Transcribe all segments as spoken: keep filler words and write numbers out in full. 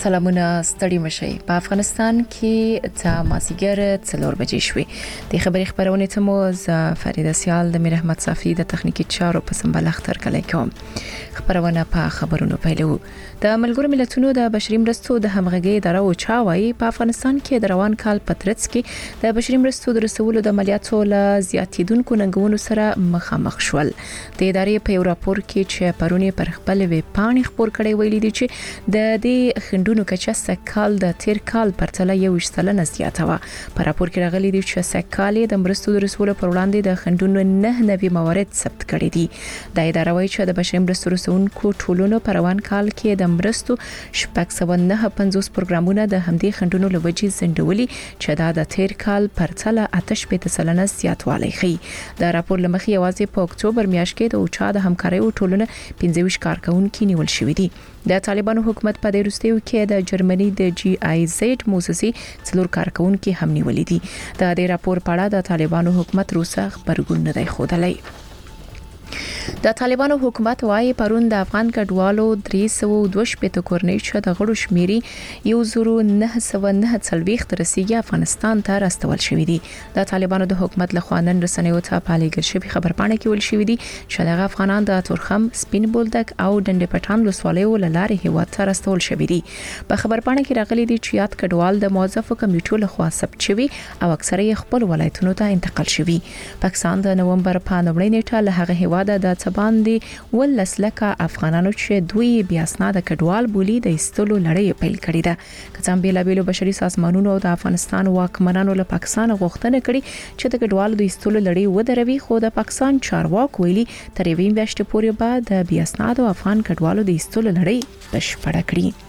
سلامونه ستړي مشي په افغانستان کې د مازیګر څلور بجې شوې د خبري خبرونه ته مو ز فرید سیال د میر احمد صافی د تخنیکی چارو په سمبل اختر کلی کوم خبرونه په خبرونو پیلو د ملګرو ملتونو د بشري مرستو د همغږي اداره او چاوي په افغانستان کې د روان کال پترڅ کې د بشري مرستو د رسولو د مالیاتو له زیاتیدونکو ننګونو سره مخامخ شول د ادارې په یو راپور کې چې پرونی پر خپل وی پاڼې خبر کړي ویلي دي چې د دې خندونو کچه سکال د تیر کال پرتله یو شتلنه زیاته و په راپور کې راغلي دي چې سکالې د مرستو د رسولو پر وړاندې د خندونو نه نوي موارد ثبت کړي دي د اداره وايي چې د بشري مرستو رسونکو ټولونو پر روان کال کې د مرستو شپږ سوه نه پنځوس پروګرامونه د همدې خندونو لوجې زندولي چې دا د تیر کال پرتله آتش په سلنه زیاتوالی ښيي د راپور لمخې یوازې په اکتوبر میاشت کې د اوچا د همکارۍ ټولنه پنځه ویشت کارکونکو نیول شوې دي د طالبانو حکومت په دې وروستیو کې د جرمني د جی آی زد موسسې څلور کارکونکو هم نیولې دي د دې راپور په اړه د طالبانو حکومت روسه خبرګون نه دی خوده د طالبانو حکومت وايي پرون د افغان کډوالو درې سوه دوه شپږ کورنۍ چې د غړو شمیري یو زرو نه سوه نه څلويخت رسیدي افغانستان ته راستول شوې دي د طالبانو د حکومت لخوا نن رسنیو ته پالیګر شوی خبرپاڼه کې ول شوې دي چې د افغانان د تورخم سپین بولدک او ډنډ پټان لسوالیو لاره هیواد ته راستول شوې دي په خبرپاڼه کې راغلي دي چې یاد کډوال د موظفو کمیټو لخوا ثبت شوی او اکثره خپل ولایتونو ته انتقال شوی پاکستان د نومبر په نومړۍ نیټه له هغه هیواد د باندې ولس لکه افغانانو چې دوی بیا اسناد کډوال بولی د استلو لړۍ پیل کړې ده کڅام بیل بیلو بشري سازمانونو او د افغانستان واکمنانو له پاکستان غوښتنه کړې چې د کډوالو د استلو لړۍ ودروي خو د پاکستان چارواکو ویلي تر یوې میاشتې پورې بعد د بیا اسناد افغان کډوالو د استلو لړۍ بشپړه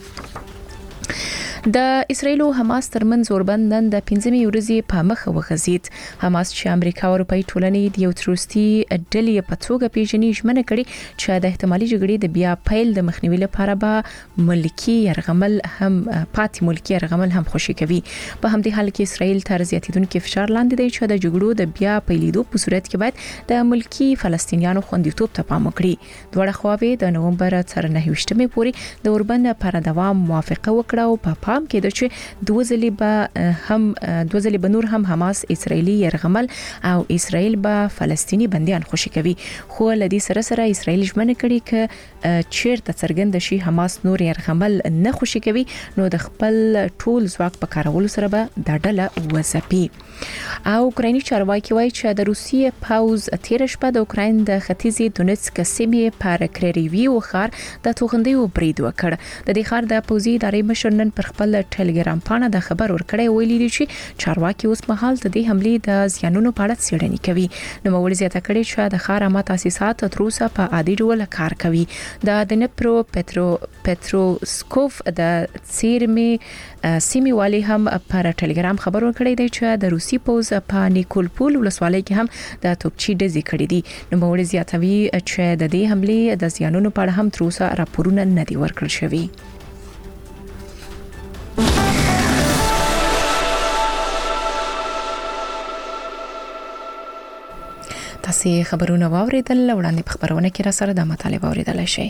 کړي د اسرایل او حماس ترمنځ اوربند نن د پنځمې ورځې په مخ وغځید حماس چې امریکا او اروپאי ټولنې د یو تروستي ډلې په توګه پیژني ژمنه کړې چې د احتمالي جګړې د بیا پیل د مخنیوي لپاره به ملکی يرغمل هم پاتې ملکی يرغمل هم خوشي کوي په همدې حال کې اسرایل تر زیاتیدونکو فشار لاندې دی چې د جګړو د بیا پیلېدو په صورت کې باید د ملکی فلسطینیانو خوندیتوب ته پام وکړي دوه خواوې د نومبر تر نه ویشتمې پورې د اوربند پر دوام موافقه وکړه او په پام کې د چې دوه ځلې به هم دوه ځلې به نور هم حماس اسرایلی يرغمل او اسرایل به فلسطینی بنديان خوشي کوي خو لدی سره سره اسرایل ژمنه کړي ک چیرته څرګند شي حماس نور يرغمل نه خوشي کوي نو د خپل ټول ځواک په کارولو سره به د ډله وځپي او اوکرایني چارواکي وایي چې د روسیې پاوز تیر شپه د اوکراین د ختیځي دونیتسک سیمې پر کریریویو ښار د توغندیو برید وکړ د دې ښار د پوزي ادارې مشر نن پر خپل ټلګرام پاڼه د خبر ورکړی ویلي دي چې چارواکي اوس مهال د دې حملې د زیانونو په اړه څېړنې کوي نو مولوی زیاته کړي چې د ښار عامه تاسیسات تر اوسه په عادي ډول کار کوي د دنپرو پټرو پټروسکوف د سیرمې سیمې والی هم پر ټلګرام خبر ورکړی دی چې د روسي پوز په نیکولپول ولسوالۍ کې هم د توپچی ډزې کړې دي نو مولوی زیاتوي چې د دې حملې د زیانونو په اړه هم تر اوسه راپورونه نه دي ورکړل شوي تاسو خبرونه واوریدل وړاندې په خبرونه کې را سره د مطالبه اوریدل شي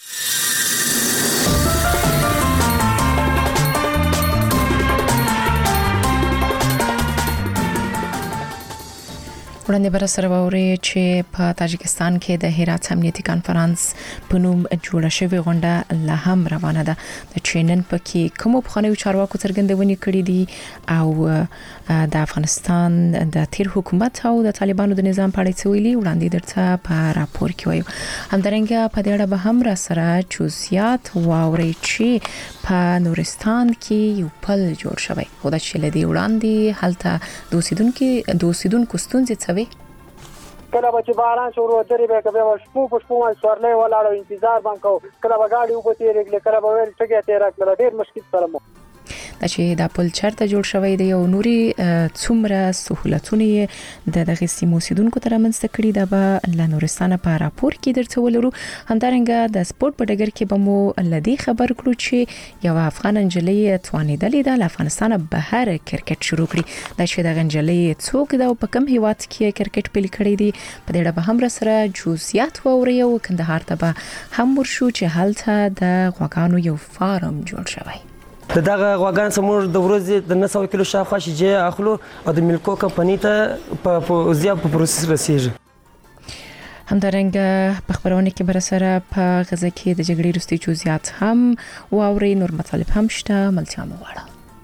وړاندې بر سره ووري چې په تاجکستان کې د هرات امنیتي کانفرنس په نوم جوړه شوې غونډه لا هم روانه ده د چینن پکې کوم بخانه چارواکو څرګندونې کړې دي او د افغانستان د تیر حکومت او د طالبانو د نظام په اړه ویلي وړاندې درته په راپور کې وایو همدارنګه په دې اړه به هم را سره جزئیات واوري چې په نورستان کې یو پل جوړ شوی خو د چې لدی وړاندې هلته دوسیدونکو دوسیدونکو ستونزې کله به چې باران شروع درې به کبه شپو په شپو باندې سورلې ولاړو انتظار بم کو کله به گاډي وبو تیرې کله به ویل ټګه تیر کړل ډیر مشکل سره مو چې د پل چرته جوړ شوی دی او نوري څومره سہولتونه د دغه سیمو سیدونکو ترمنځ کړي د به لنورستان په راپور کې درته ولرو همدارنګه د سپورت په ډګر کې به مو لدی خبر کړو چې یو افغان انجلۍ توانیدلې د افغانستان بهر کرکټ شروع کړي د چې د انجلۍ څوک د په کم هیواد کې کرکټ پیل کړی دی په دې اړه به هم سره جزئیات ووري او کندهار ته به هم ورشو چې هلته د غواګانو یو فارم جوړ شوی دغه غواګان سمور د ورځې د نه سوه کیلو شاوخوا شیجې اخلو او د ملکو کمپنۍ ته په زیات په پروسس رسیږي. همدارنګه په خبرونه کې بر سره په غزه کې د جګړې وروستي جزئیات هم واوري نور مطالب هم شته ملتیا مو وړه.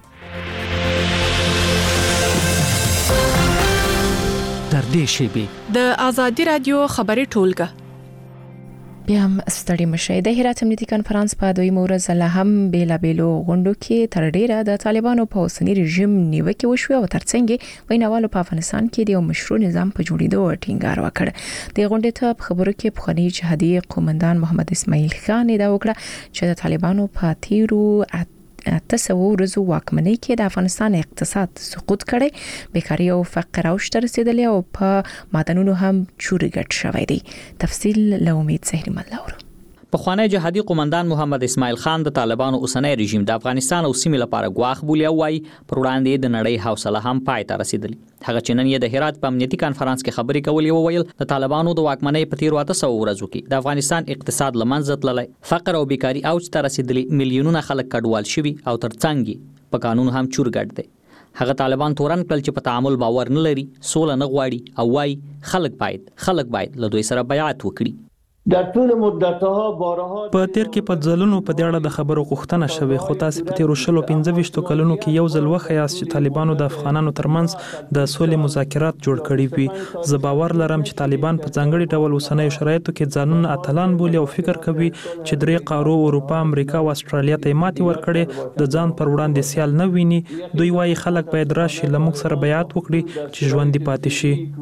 در دې شیبې د آزادي رادیو خبري ټولګه بیا هم ستړي مشه. د هرات امنیتي کانفرنس په دویمه ورځ له هم بیلا بیلو غونډو کې تر ډیره د طالبانو په اوسنی رژیم نیوکه وشوه او ترڅنګ ویناوالو په افغانستان کې د یو مشروع نظام په جوړېدو ټینګار وکړ. د غونډې ته په خبرو کې پخوانی جهادي قومندان محمد اسماعیل خان دا وکړه چې د طالبانو په تیرو تاسو ورزو واکمنۍ کې د افغانستان اقتصاد سقوط کړي، بیکاری او فقر اوج ته رسیدلی او په معدنونو هم چوري ګټ شوی دی. تفصیل له امید زهري ملاور. پخوانی جهادي قومندان محمد اسماعیل خان د طالبانو اوسنی رژیم د افغانستان او سیمې لپاره ګواښ بولي او وايي پر وړاندې د نړۍ حوصله هم پای ته رسیدلی. هغه چې نن یې د هرات په امنیتي کانفرنس کې خبرې کولې او ویل د طالبانو د واکمنۍ په تیرو اته سوه ورځو کې د افغانستان اقتصاد لمنځه تللی، فقر او بیکاری اوج ته رسیدلی، میلیونونه خلک کډوال شوي او ترڅنګ په قانون هم چور ګډ دی. هغه طالبان تورن کړل چې په تعامل باور نه لري، سوله نه غواړي او وايي خلک باید خلک باید له دوی سره بیعت وکړي. در طول مدتها بارها په تیر کې په ځلونو په دې اړه د خبرو غوښتنه شوې، خو تاسو په تیرو شلو پنځه ویشتو کلونو کې یو ځل وښیاست چې طالبانو د افغانانو ترمنځ د سولې مذاکرات جوړ کړي وي. زه باور لرم چې طالبان په ځانګړي ډول اوسنیو شرایطو کې ځانونه اتلان بولي او فکر کوي چې درې قارو اروپا، امریکا او استرالیا ته ماتې ورکړي د ځان پر وړاندې سیال نه ویني. دوی وايي خلک باید راشي له موږ سره بیعت وکړي چې ژوندي پاتې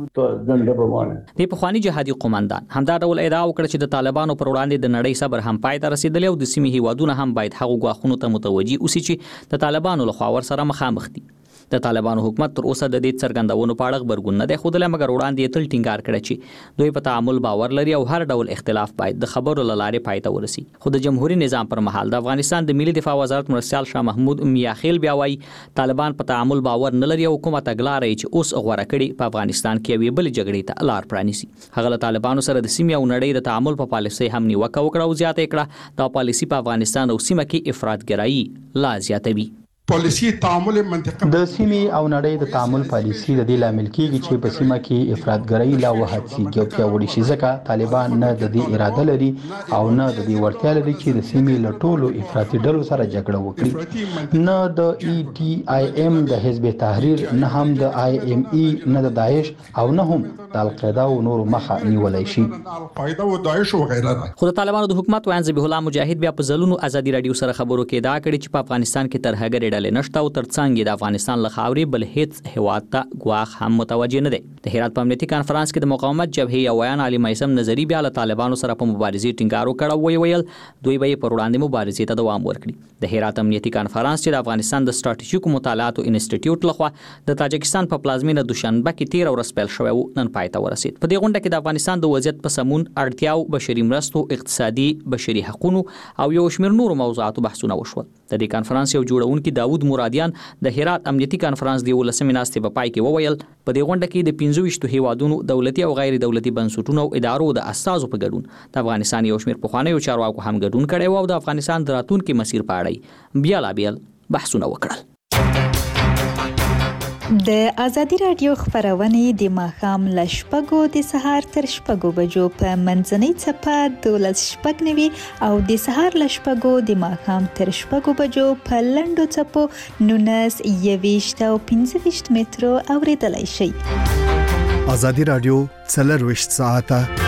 شي. د پخوانی جهادي قومندان همدا ډول ادعا وکړه چې د طالبانو پر وړاندې د نړۍ صبر هم پای ته رسیدلی او د سیمې هیوادونه هم باید هغو ګواښونو ته متوجي اوسي چې د طالبانو لخوا ورسره مخامخ دي. د طالبانو حکومت تر اوسه د دې څرګندونو په اړه خبرګون نه دی ښودلی، مګر وړاندې یې تل ټینګار کړی چې دوی په تعامل باور لري او هر ډول اختلاف باید د خبرو له لارې پای ته ورسي. خو د جمهوریت نظام پر مهال د افغانستان د ملي دفاع وزارت مرستیال شاه محمود میاخیل بیا وایي طالبان په تعامل باور نه لري او کومه تګلاره یې چې اوس غوره کړي په افغانستان کې یوې بلې جګړې ته لار پرانیسي. هغه له طالبانو سره د سیمې او نړۍ د تعامل په پالیسۍ هم نیوکه وکړه او زیاته کړه دا پالیسي په افغانستان او سیمه کې افراطګرایي لا زیاتوي. پالیسی تعامل منطقه د سیمې او نړۍ د تعامل پالیسی د دې لامل کیږي چې په سیمه کې افراطګرایي لا وهڅیږي او پیاوړي شي، ځکه طالبان نه د دې اراده لري او نه د دې وړتیا لري چې د سیمې له ټولو افراطي ډلو سره جګړه وکړي. نه د ای ټي آی ایم د حزب تحریر، نه هم د آی ایم ای، نه د داعش او نه هم د القاعده او نور مخه نیولای شي. القاعده او داعش او غیره. خو د طالبانو د حکومت وایي ذبیح الله مجاهد بیا په ځلونو ازادي رادیو سره خبرو کې ادعا کړې چې په افغانستان کې تر هغه ډلې نشته او ترڅنګ د افغانستان له خاورې بل هیڅ هیواد ته ګواښ هم متوجه نه دی. د هرات په امنیتي کانفرنس کې د مقاومت جبهې یو ویان علي میثم نظری بیا له طالبانو سره په مبارزې ټینګار وکړ او ویل دوی به پر وړاندې مبارزې ته دوام ورکړي. د هرات امنیتي کانفرنس چې د افغانستان د ستراتیژیکو مطالعاتو انسټیټیوټ لخوا د تاجکستان په پلازمینه دوشنبه کې تیر ورځ پیل شوی و نن پای ته ورسید. په دې غونډه کې د افغانستان د وضعیت په سمون، اړتیاو، بشري مرستو، اقتصادي، بشري حقوقو او یو شمېر نورو موضوعاتو بحثونه وشول. د دې کانفرنس یو جوړونکي داوود مرادیان د هرات امنیتي کانفرنس دی ولسمې ناستې په پای کې وویل په دې غونډه کې د پنځه ویشتو هیوادونو دولتي او غیر دولتي بنسټونو او ادارو د استازو په ګډون د افغانستان یو شمېر پخوانیو چارواکو هم ګډون کړی او د افغانستان د راتلونکي مسیر په اړه بیلابیل بحثونه وکړل. د ازادي رادیو خبرونه د ماښام له شپږو د سهار تر شپږو بجو په منځنۍ څپه دولس شپږ نوي او د سهار له شپږو د ماښام تر شپږو بجو په لنډو څپو نولس یویشت او پنځه ویشت مترو اوریدلای شي. ازادي رادیو څلرویشت ساعته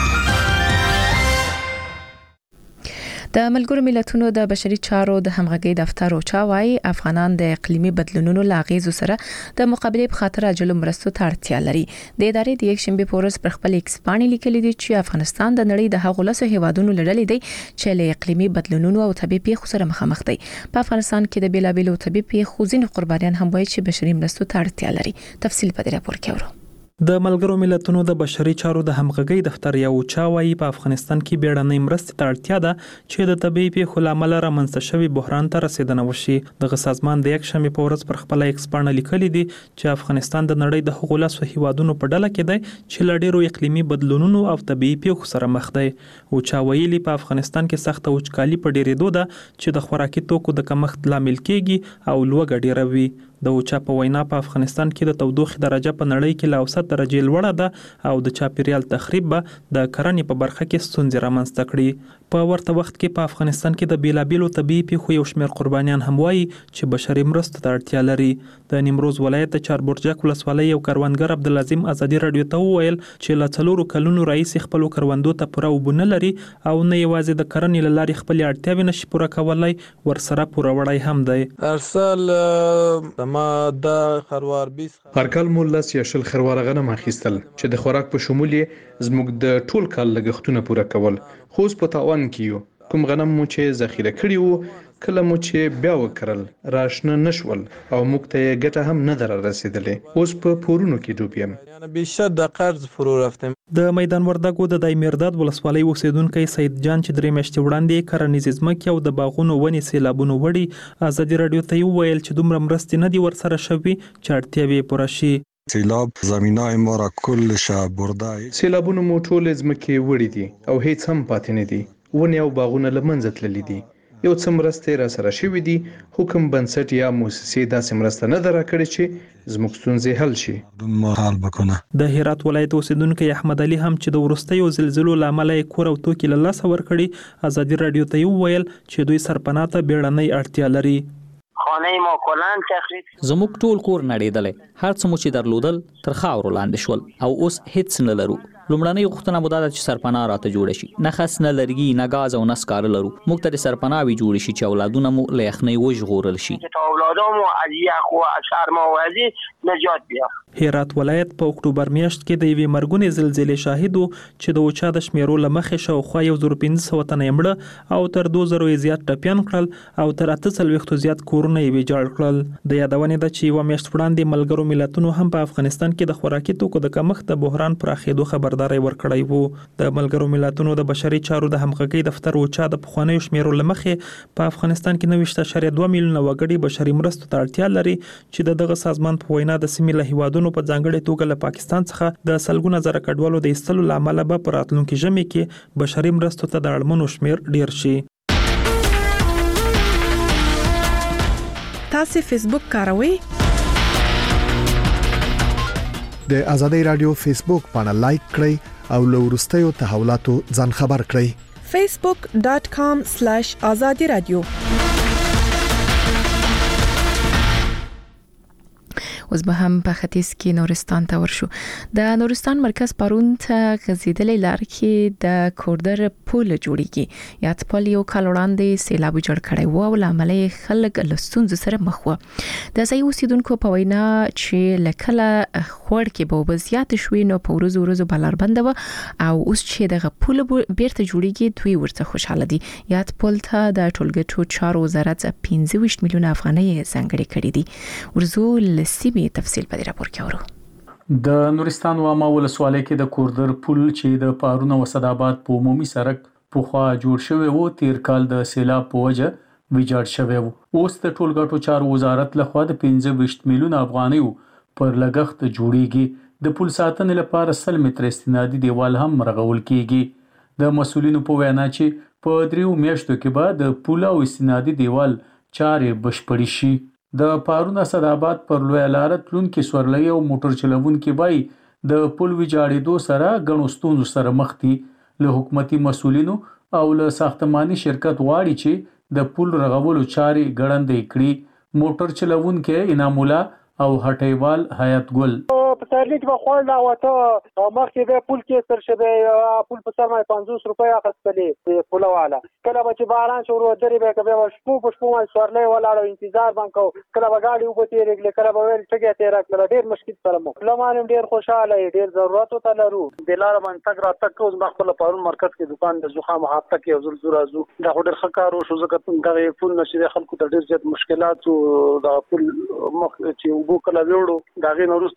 د ملګرو ملتونو د بشري چارو د همغږي دفتر او چاوي افغانان د اقلیمي بدلونونو لاغیزو سره د مقابله په خاطر اجل مرستو ته اړتیا لري. د ادارې د یک شنبه پورس پر خپل ایکس باندې لیکلي دي چې افغانستان د نړۍ د هغو لسو هیوادونو لړلې دی چې له اقلیمي بدلونونو او طبيعي پیښو سره مخامخ دي. په افغانستان کې د بیلابیلو طبيعي پیښو ځینې قربانیان هم وایي چې بشري مرستو ته اړتیا لري. تفصیل په دې راپور کې اورو. د ملګرو ملتونو د بشري چارو د همغږۍ دفتر یو چا وایي په افغانستان کې بیړنۍ مرستې ته اړتیا ده چې د طبیعي پیښو له امله رامنځته شوي بحران ته رسیدنه وشي. دغه سازمان د یکشنبې په ورځ پر خپله ایکس پاڼه لیکلي دي چې افغانستان د نړۍ د هغو لسو هیوادونو په ډله کې دی چې له ډېرو اقلیمي بدلونونو او طبیعي پیښو سره مخ دی. اوچا ویلي په افغانستان کې سخته وچکالي په ډېرېدو ده چې د خوراکي توکو د کمښت لامل کیږي او لوږه ډېره وي. د اوچا په وینا په افغانستان کې د تودوخې درجه په نړۍ کې له اوسط درجې لوړه ده او د چاپیریال تخریب به د کرنې په برخه کې ستونزې رامنځته کړي. په ورته وخت کې په افغانستان کې د بیلابیلو طبیعي پیښو یو شمېر قربانیان هم وایي چې بشري مرستو ته اړتیا لري. د نیمروز ولایت د چاربرجک ولسوالۍ یو کروندګر عبدالعظیم ازادي راډیو ته وویل چې له څلورو کلونو راهیسې خپلو کروندو ته پوره اوبه نه لري او نه یوازې د کرنې له لارې خپلې اړتیاوې نشي پوره کولی، ورسره پوره وړی هم دی. ارسل ما د خروار بیس هر کال مو لس یا شل خروار غنم اخیستل چې د خوراک په شمول یې زموږ د ټول کال لګښتونه پوره کول. خو اوس په تاوان کې یو. کوم غنم مو چې ذخیره کړي وو کله مو چې بیا وکرل راشنه نشول او موږ ته یې ګټه هم نه در رسیدلې. اوس په پورونو کې ډوب یم. یعنی بیشتر د قرض فرو رفتم. د میدان وردګو د دایمیرداد ولسوالۍ اوسیدونکی سید جان چې درې میاشتې وړاندې کرنیزې ځمکې او د باغونو ونې سیلابونو وړي ازادي راډیو ته وویل چې دومره مرستې نه دي ورسره شوي چې اړتیاوې یې پوره شي. سیلاب زمینای ما را کلش برده. سیلابونو مو ټولې ځمکې وړي دي او هیڅ هم پاتې نه دي. ونې او باغونه له منځه تللي دي. یو څه مرستې را سره شوي دي. حکم بنسټ یا موسسې داسې مرسته نه ده راکړې چې زموږ ستونزې حل شي. حل بکنه. د هرات ولایت اوسیدونکی احمد علي هم چې د وروستیو زلزلو له امله یې کور او توکي له لاسه ورکړي ازادي راډیو ته وویل چې دوی سرپناه ته بیړنۍ اړتیا لري. خانه ما کلان تخریب. زموږ ټول کور نړېدلی، هر څه مو چې درلودل تر خاورو لاندې شول او اوس هیڅ نه لرو. لومړنۍ غوښتنه مو دا ده چې سرپناه راته جوړه شي. نه خس نه لرګي نه ګاز او نه سکاره لرو. موږ ته د سرپناهوي جوړې شي چې اولادونه مو له یخنۍ وژغورل شي. چې اولادامو از یخ و از سرما و از نجات بیافت. هرات ولایت په اکتوبر میاشت کې د یوې مرګونې زلزلې شاهد و چې د اوچا د شمیرو له مخې شاوخوا یو زر پنځه سوه تنه یې مړه او تر دوه زرو یې زیات ټپیان کړل او تر اته څلوېښتو زیات کورونه یې ویجاړ کړل. د یادونې ده چې یوه میاشت وړاندې ملګرو ملتونو هم په افغانستان کې د خوراکي توکو د کمښت د بحران پراخېدو خبرداری ورکړی و. د ملګرو ملتونو د بشري چارو د همغږۍ دفتر اوچا د پخوانیو شمیرو له مخې په افغانستان کې نوي اعشاریه دوه میلیونه وګړي بشري مرستو ته اړتیا لري چې د دغه سازمان په وینا د سیمې له هیوادونو په ځانګړې توګه له پاکستان څخه د سلګونه زره کډوالو د ایستلو له امله به په راتلونکي ژمي کې بشري مرستو ته د اړمنو شمیر ډیر شي. تاسو فیسبوک کاروئ؟ د آزادۍ رادیو فیسبوک باندې لایک کړئ او له وروستیو تحولاتو ځان خبر کړئ. facebook dot com slash azadi radio. اوس به هم په ختیځ کې نورستان ته ورشو. د نورستان مرکز پرون ته غزیدلې لار کې د کوردر پول جوړیږي. یاد پل یو کال وړاندې سیلاب جوړ کړی و او لامل خلک له ستونزو سره مخ و. د ځای اوسیدونکو په وینا چې لکله خوړ کې به وب زیات شوي نو په ورځو ورځو بلار بند و او اوس چې دغه پول بیرته جوړیږي دوی ورته خوشاله دي. یاد پل ته د ټولګټو چارو وزارت پنځه ویشت میلیونه افغانۍ ځانګړې کړې دي. ورزو لسی تفصیل په دې راپور کې اورو. د نورستان واما ولسوالۍ کې د کوردر پل چې د پارون او صداباد په عمومي سړک پوخا جوړ شوی وو تیر کال د سیلاب په وجه ویجاړ شوی وو. اوس د ټولګټو چارو وزارت لخوا د پنځه ویشت میلیونه افغانۍ پر لګښت جوړیږي. د پل ساتنې لپاره سل متره استنادي دیوال هم رغول کیږي. د مسولینو په وینا چې په دریو میاشتو کې به د پل او استنادي دیوال چارې بشپړې شي. د پارون اسداباد پر لوی لار تلونکي سورلۍ او موټر چلوونکي بای د پل ویجاړېدو سره غنو ستونزو سره مخ دي. له حکومتي مسولینو او له ساختماني شرکت غواړي چې د پل رغولو چارې ګړندې کړي. موټر چلوونکي انعام الله او هټیوال حیات ګل په سرلی کې بخوال دا وته مخکې به پول کې سر شوه پول په سر باندې پنځوس روپۍ اخیستلې پول والا. کله به چې باران شروع درې به کبه شپو په شپو باندې سورلۍ ولاړو انتظار باندې کو. کله به گاډي وبو تیرېږي کله به ویل ټګه تیر کړل. ډېر مشکل سره مو لمانم ډېر خوشاله ډېر ضرورت ته لرو. د لار باندې تک را تک اوس خپل پرون مرکز کې دکان د زخم هفته کې یو زل زورازو دا ډېر خکارو شو زکه دغه پول نشي خلکو ته ډېر زیات مشکلات او د پول مخ چې وبو کله وړو دا غي نورسته چې د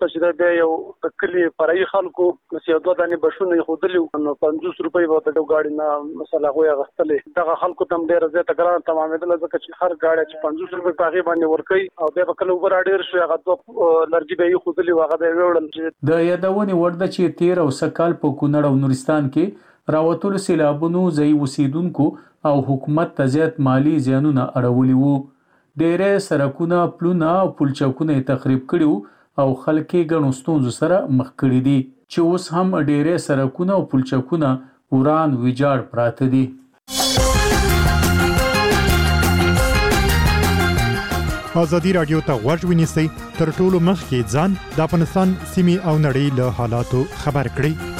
به یو د کلی فرعي خلکو چې دوه دانې بشونه خودلی نو پنځوس روپۍ به د گاډي نه مثلا غویا غستلې دغه خلکو تم ډیر زیاته ګران تمامېدل ځکه چې هر گاډي چې پنځوس روپۍ پاغي باندې ورکي او به کله وبر ډیر شي هغه دوه لرګي به خودلی واغه به وړل. د یادونې ورده چې تیر او سکال په کونړ او نورستان کې راوتلو سیلابونو ځای اوسیدونکو او حکومت ته زیات مالی زیانونه اړولي وو. ډېرې سړکونه پلونه او پلچکونه تخریب کړي او خلک یې ګڼو ستونزو سره مخ کړي دي چې اوس هم ډېرې سړکونه او پلچکونه وران ویجاړ پراته دي. ازادي رادیو ته غوږ ونیسئ تر ټولو مخکې ځان د افغانستان سیمې او نړۍ له حالاتو خبر کړئ.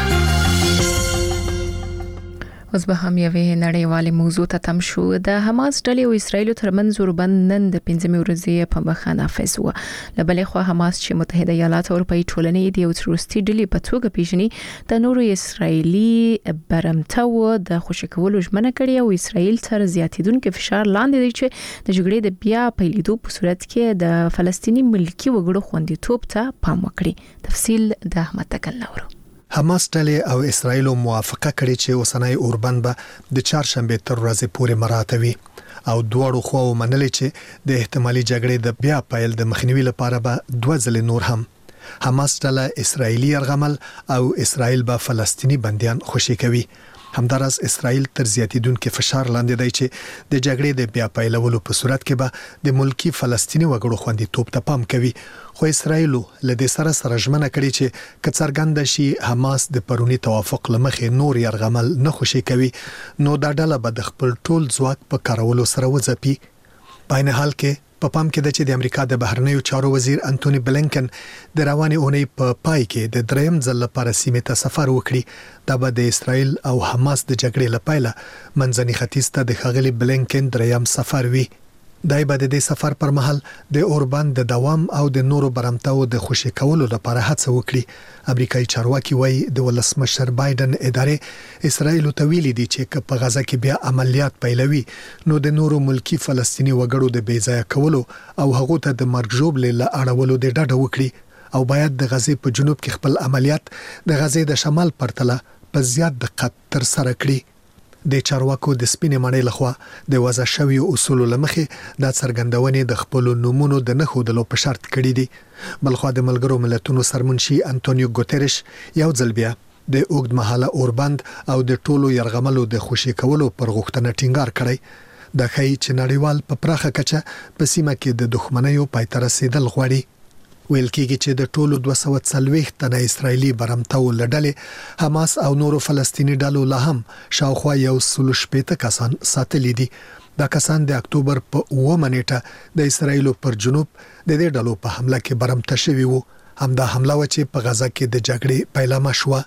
اوس به هم یوې نړیوالې موضوع ته تم شو. د حماس ډلې او اسرایل ترمنځ اوربند نن د پنځمې ورځې په مخه نافذ و. له بلې خوا حماس چې متحده ایالات او اروپאי ټولنې د یو تروریستي ډلې په توګه پیژني د نورو اسرایلی برمتو د خوشی کولو ژمنه کړې او اسرایل تر زیاتیدونکو فشار لاندې دی چې د جګړې د بیا پیلېدو په صورت کې د فلسطینی ملکی وګړو خوندیتوب ته پام وکړي. تفصیل د احمد تکل نورو. حماس ډلې او اسرایل موافقه کړې چې اوسنۍ اوربند به د چهارشنبه تر ورځې پورې مراته وي او دواړو خواو منلې چې د احتمالي جګړې د بیا پیل د مخنیوي لپاره به دوه ځلې نور هم حماس ډله اسرایلی يرغمل او اسرایل به فلسطینی بنديان خوشي کوي. همدارس اسرایل تر زیاتیدونکو فشار لاندې دی چې د جګړې د بیا پیلولو په صورت کې به د ملکی فلسطینی وګړو خوندیتوب ته پام کوي. خو اسرایل له دې سره سره ژمنه کړې چې کڅرګند شي حماس د پرونی توافق لمخې نور يرغمل نه خوشي کوي نو دا ډله به د خپل ټول ځواک په کارولو سره وځپي. په عین حال کې په پام کې د چې د امریکا د بهرنیو چارو وزیر انټونی بلینکن د روانې اونۍ په پای کې د دریم ځل لپاره سیمې ته سفر وکړي. دا به د اسرایل او حماس د جګړې لپاره منځني ختیځ ته د خغلی بلینکن دریم سفر وی. دای به د دې سفر پر مهال د اوربند د دوام او د نورو برمتاو د خوشی کولو لپاره هڅه وکړي. امریکایي چارواکي وایي د ولسمشر بایدن ادارې اسرایل ته ویلي دي چې په غزا کې بیا عملیات پیلوي نو د نورو ملکی فلسطینی وګړو د بیځای کولو او هغه ته د مرګ ژوبلې له اړولو د ډډه وکړي او باید د غزې په جنوب کې خپل عملیات د غزې د شمال پرتله په زیات دقت تر سره کړي. د چارواکو د سپینې مړۍ لخوا د وضع شوی اصول لمخې د څرګندونې د خپل نمونو د نخو د لو په شرط کړی دي. بلخوا د ملګرو ملتونو سرمنشي انټونیو ګوتریش یو ځل بیا د اوږد مهاله اوربند او د ټولو يرغملو د خوشی کولو پر غوښتنه ټینګار کړی. د خی چې نړیوال په پراخه کچه په سیمه کې د دښمنیو پای ته رسیدل غواړي. ویل کېږي چې د ټولو دوه سوه څلوېښت تنه اسرایلی برمتاو لډلې حماس او نورو فلسطینی ډلو لا هم شاوخوا یو سل شپېته کسان ساتلي دي. دا کسان د اکتوبر په اوومه نیټه د اسرایل پر جنوب د دې ډلو په حمله کې برمته شوي وو. همدا حمله و چې په غزا کې د جګړې پیلامه شوه.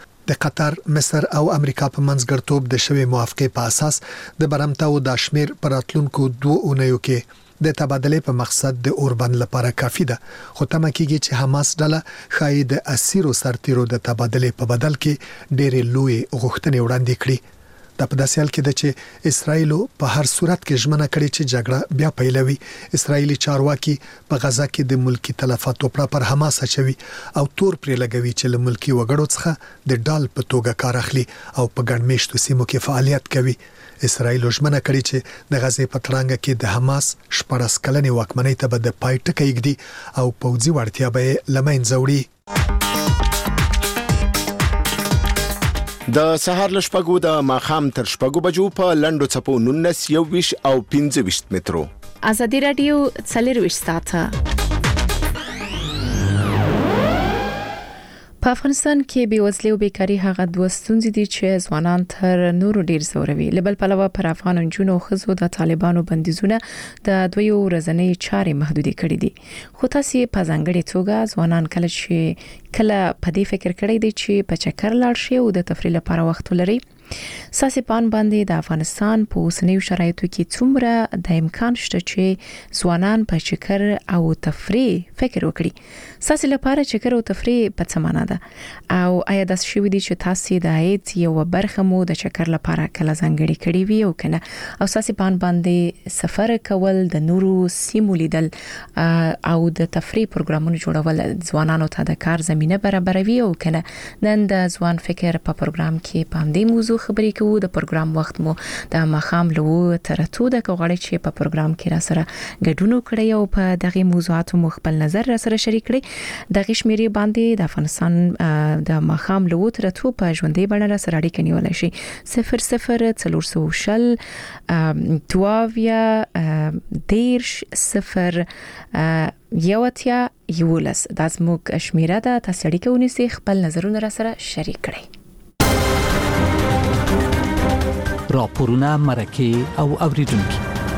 د قطر، مصر او امریکا په منځګړتوب د شوی موافقه په اساس د برمتاو د شمیر پر اتلونکو دوه اونیو کې د تبادلې په مقصد د اوربند لپاره کافي ده. خو تمه کېږي چې حماس ډله خای د اسیرو سرتیرو د تبادلې په بدل کې ډېرې لوی غوښتنې وړاندې کړي. د په داسې حال کې ده چې اسرایل په هر صورت کې ژمنه کړې چې جګړه بیا پیلوي. اسرایلی چارواکي په غزا کې د ملکی تلفاتو پر حماس اچوي او تور پرې لګوي چې له ملکی وګړو څخه د ډال په توګه کار اخلي او په ګڼمېشتو سیمو کې فعالیت کوي. اسرایل ژمنه کړې چې د غزې په تړانګه کې د حماس شپږ کلنې واکمنۍ ته به د پای ټکی ږدي او پوځي وړتیا به لمنځه وړي. د سهار لشپګو د ماخام تر شپګو بجو په لندو چپو نونس یو ویش او پنځه ویش مترو. ازادي رادیو څلور ویش ساعته. په افغانستان کې بېوزلي او بیکاری هغه دوه ستونزې دي چې ځوانان تر نورو ډیر زوروي. لبل پلوه پر افغان جنونو خزو د طالبانو بندیزونه د دویو ورځنۍ چارې محدودې کړې دي. خو تاسو په ځانګړي توګه ځوانان کله چې کله په دې فکر کړی دی چې په چکر لاړ شي او د تفریح لپاره وخت ولري؟ ساسي پان باندې د افغانستان په اوسنیو شرایطو کې څومره د امکان شته چې ځوانان په چکر او تفریح فکر وکړي؟ ساسي لپاره چکر او تفریح په څه معنا ده او آیا د شوی دي چې تاسو د عاید یو برخه مو د چکر لپاره کله ځانګړي کړی وي او کنه؟ او ساسي پان باندې سفر کول، د نورو سیمو لیدل او د تفریح پروګرامونو جوړول ځوانانو ته د کار زمينه برابروي او کنه؟ نن د ځوان فکر په پروګرام کې په دې موضوع خبرې کوو. د پروګرام وخت مو د ماخام لو تر اتو د کوغړی چې په پروګرام کې را سره ګډون کړی او په دغه موضوعاتو مخبل نظر را سره شریک کړي. د غشمیري باندې د افغانستان د ماخام لو تر اتو په ژوندۍ بڼه را سره اړیکه نیول شي. صفر صفر څلور شل دواویا دیرش صفر یوتیا یولس د زموږ شمیره ده. تاسو اړیکه ونیسئ، خپل نظرونه را سره شریک کړئ. راپورونه، مرکه او اوریدونکو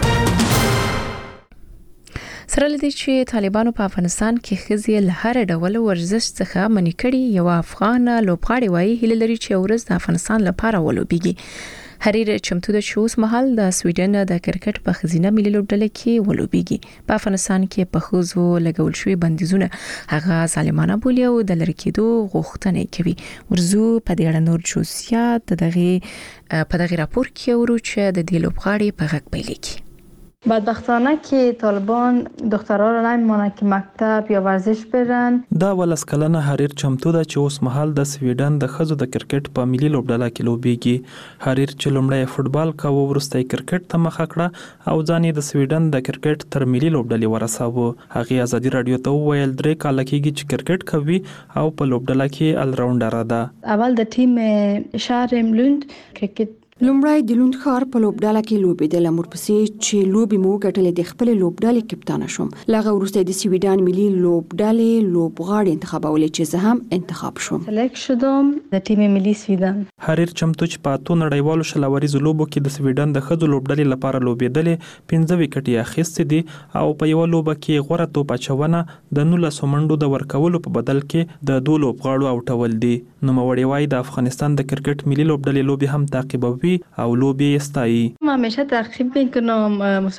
سره لدی چې طالبانو په افغانستان کې خزي له هر ډول ورزش څخه منی کړي. یو افغان لوبغاړي وایي هیله لري چې ورځ د افغانستان لپاره ولوبېږي. حریر چمتو د شوس محل د سویډن د کرکټ په خزینه ملي لوبډله کې ولوبېږي. په افغانستان کې په خوځو لګول شوی بندیزونه هغه ظالمانه بولي او د لری کېدو غوښتنه کوي. ورزو په دې اړه نور جزئیات دغه په دغه راپور کې ورو چې د دې لوبغاړي په غږ پیلېږي. بدبختانه که طالبان دخترها رو نمیمانه که مکتب یا ورزش برن. دا ولس کلنه حریر چمتو ده چې اوس مهال د سویډن د ښځو د کرکټ په ملي لوبډله کې لوبېږي. حریر چې لومړی فوټبال کاوه وروسته کرکټ ته مخه کړه او ځان یې د سویډن د کرکټ تر ملي لوبډلې ورساوه. هغې ازادي راډیو ته وویل درې کاله کېږي چې کرکټ کوي او په لوبډله کې الراونډره ده. اول د تیم شهر لوند کرکټ لومړی د لوند ښار په لوبډله کې لوبېدلم، ورپسې چې لوبې مو وګټلې د خپلې لوبډلې کپتانه شوم. لغه وروسته د سویډن ملي لوبډلې لوبغاړي انتخابولې چې زه هم انتخاب شوم. سلیکټ شدم د تیم ملي سویډن. حریر چمتو چې په اتو نړیوالو شلوریزو لوبو کې د سویډن د ښځو لوبډلې لپاره لوبېدلې، پنځه وکټې اخیستې دي او په یو لوبه کې غوره توپ اچونه د نولسو منډو د ورکولو په بدل کې د دوه لوبغاړو اوټول دي. نوموړی وايي د افغانستان د کرکټ ملي لوبډلې لوبې هم تعقیبوي او لوبې استایي. ما همیشه تعقیب میکنم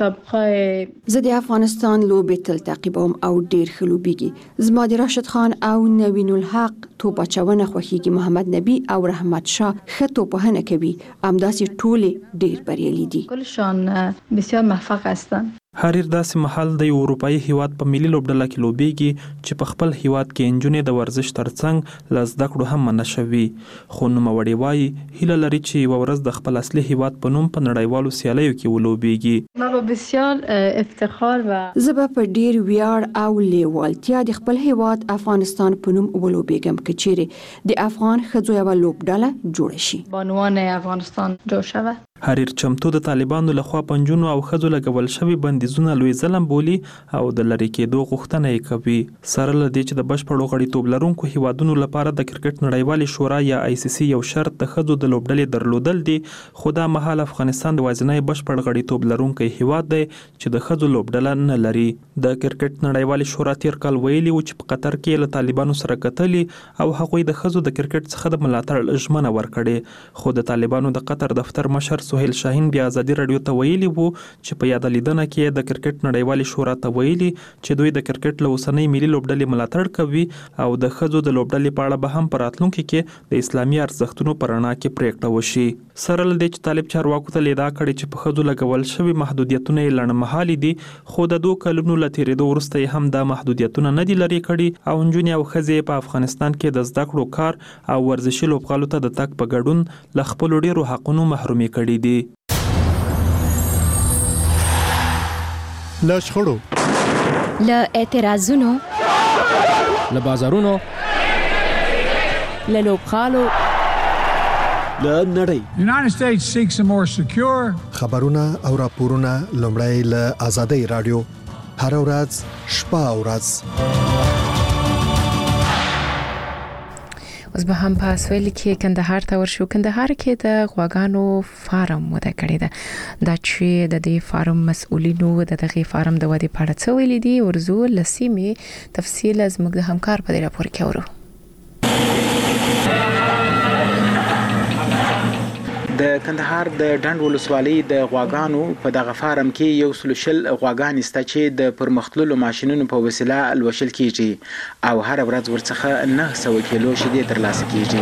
مسابقه. زه د افغانستان لوبې تل تعقیبوم او ډیر ښه لوبېږي. زما د راشد خان او نوین الحق توپ اچونه خوښیږي. محمد نبی او رحمت شاه ښه توپونه کوي. همداسې ټول ډیر بریالي دي. کلشان بسیار موفق هستند. حریر داسې محل د یو اروپאי هیواد په ملي لوبډله کې لوبېږي چې په خپل هیواد کې انجونې د ورزش ترڅنګ له زده کړو هم منع شوي. خو نوموړی وایي هیله لري چې یوه ورځ د خپل اصلي هیواد په نوم په نړیوالو سیالیو کې ولوبېږي. ما به بسیار افتخار و زه به په ډیر ویاړ او لیوالتیا د خپل هیواد افغانستان په نوم ولوبېږم که چیرې د افغان ښځو یوه لوبډله جوړه شي. بانوان افغانستان جوړ شوه. حریر چمتو د طالبانو لخوا په نجونو او ښځو لګول شوي بندیزونه لوی ظلم بولي او د لری کېدو غوښتنه یې کوي. سره له دې چې د بشپړو غړیتوب لرونکو هیوادونو لپاره د کرکټ نړیوالې شورا یا آی سی سی یو شرط د ښځو د لوبډلې درلودل دي، خو دا مهال افغانستان د وازنۍ بشپړ غړیتوب لرونکی هیواد دی چې د ښځو لوبډله نه لري. د کرکټ نړیوالې شورا تیر کال ویلي و چې په قطر کې له طالبانو سره کتلي او هغوی د ښځو د کرکټ څخه د ملاتړ ژمنه ورکړې. خو د طالبانو د قطر دفتر مشر سهیل شاهین بیا ازادي راډیو ته ویلي وو چې په یاد لیدنه کې د کرکټ نړیوالې شورا ته ویلي چې دوی د کرکټ له اوسنۍ ملي لوبډلې ملاتړ کوي او د ښځو د لوبډلې په اړه به هم په راتلونکي کې د اسلامي ارزښتونو په رڼا کې پریکړه وشي. سره له دې چې طالب چارواکو ته لیدا کړې چې په ښځو لګول شوي محدودیتونه یې لنډمهالي دي، خو د دوه کلونو له تېرېدو وروسته یې هم دا محدودیتونه نه دي لرې کړي او نجونې او ښځې په افغانستان کې د زده کړو، کار او ورزشي لوبغالو ته د تګ په ګډون له خپلو ډېرو حقونو محرومې کړي دي. له شخړو، له اعتراضونو، له بازارونو، له لوبغالو، له نړۍ. United States seeks a more secure. خبرونه او راپورونه لومړی له آزادۍ رادیو هر ورځ شپه او ورځ. اوس به هم په سویل کې کندهار ته ورشو. کندهار کې د غواګانو فارم وده کړی ده. دا چې د دې فارم مسؤلینو د دغه فارم د ودې په اړه څه ویلي دي، ورزو لسیمه تفصیل از موږ د همکار په راپور کې اورو. د کندهار د ډنډ ولسوالۍ د غواګانو په دغه فارم کې یو سل شل غواګانې سته چې د پرمختللو ماشينونو په وسیله لوشل کیږي او هر ورځ ورڅخه نه سوه کیلو شیدې ترلاسه کیږي.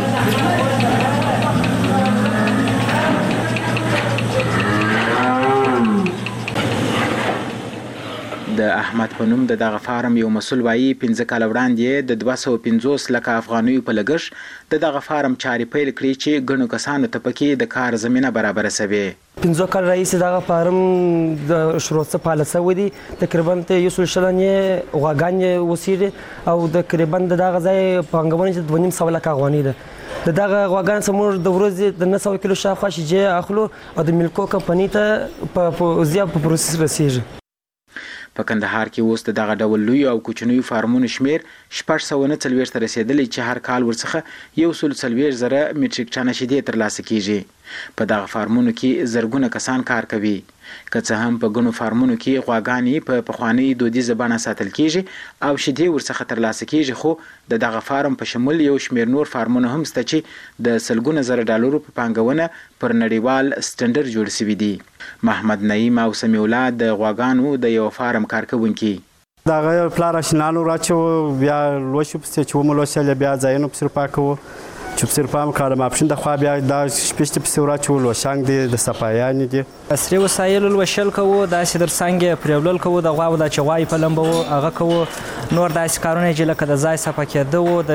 د احمد په نوم د دغه فارم یو مسؤل وایي پنځه کاله وړاندې د دوه سوه پنځوس لکه افغانیو په لګښت د دغه فارم چارې پیل کړې چې ګڼو کسانو ته پکې د کار زمینه برابره سوې. پنځه کال راهیسې دغه فارم د شروع څخه فعال شوی دی. تقریبا یو سل شلنې غواګانې اوسېږي او تقریبا د دغه ځای پانګونه چې دوه نیم سوه لکه افغانۍ ده. د دغه غواګانو څخه د ورځې د نه سوه کیلو شاوخوا شیدې اخلو او د میلکو کمپنۍ ته په زیات په پروسس رسېږي. په کندهار کې اوس د دغه ډول لوی او کوچنیو فارمونو شمیر شپږ سوه نه څلوېښت ته رسېدلی چې هر کال ورڅخه یو سل څلوېښت زره میټریک ټنه شیدې ترلاسه کیږي. په دغه فارمونو کې زرګونه کسان کار کوي. که څه هم په ګڼو فارمونو کې غواګانې په پخوانۍ دودیزه بڼه ساتل کیږي او شیدې ورڅخه ترلاسه کیږي، خو د دغه فارم په شمول یو شمیر نور فارمونه هم شته چې د سلګونه زره ډالرو په پانګونه پر نړیوال سټنډرډ جوړ شوي دي. محمد نعیم او سمیع الله د غواګانو د یو فارم کارکوونکي. دغه پلار اشنانو راچو بیا لوشو پسې چې وملوشل بیا ځایونو پسې پاکو چې پسې پام کارم اپشن د خوا بیا دا شپشت پسې راچو لوشانګ دي د صفایان دي اسری وسایل لوشل کوو داسې در څنګه پرولل کوو د غواو د چوای په لمبو هغه کوو نور داسې کارونه چې لکه د ځای صفا کېدو د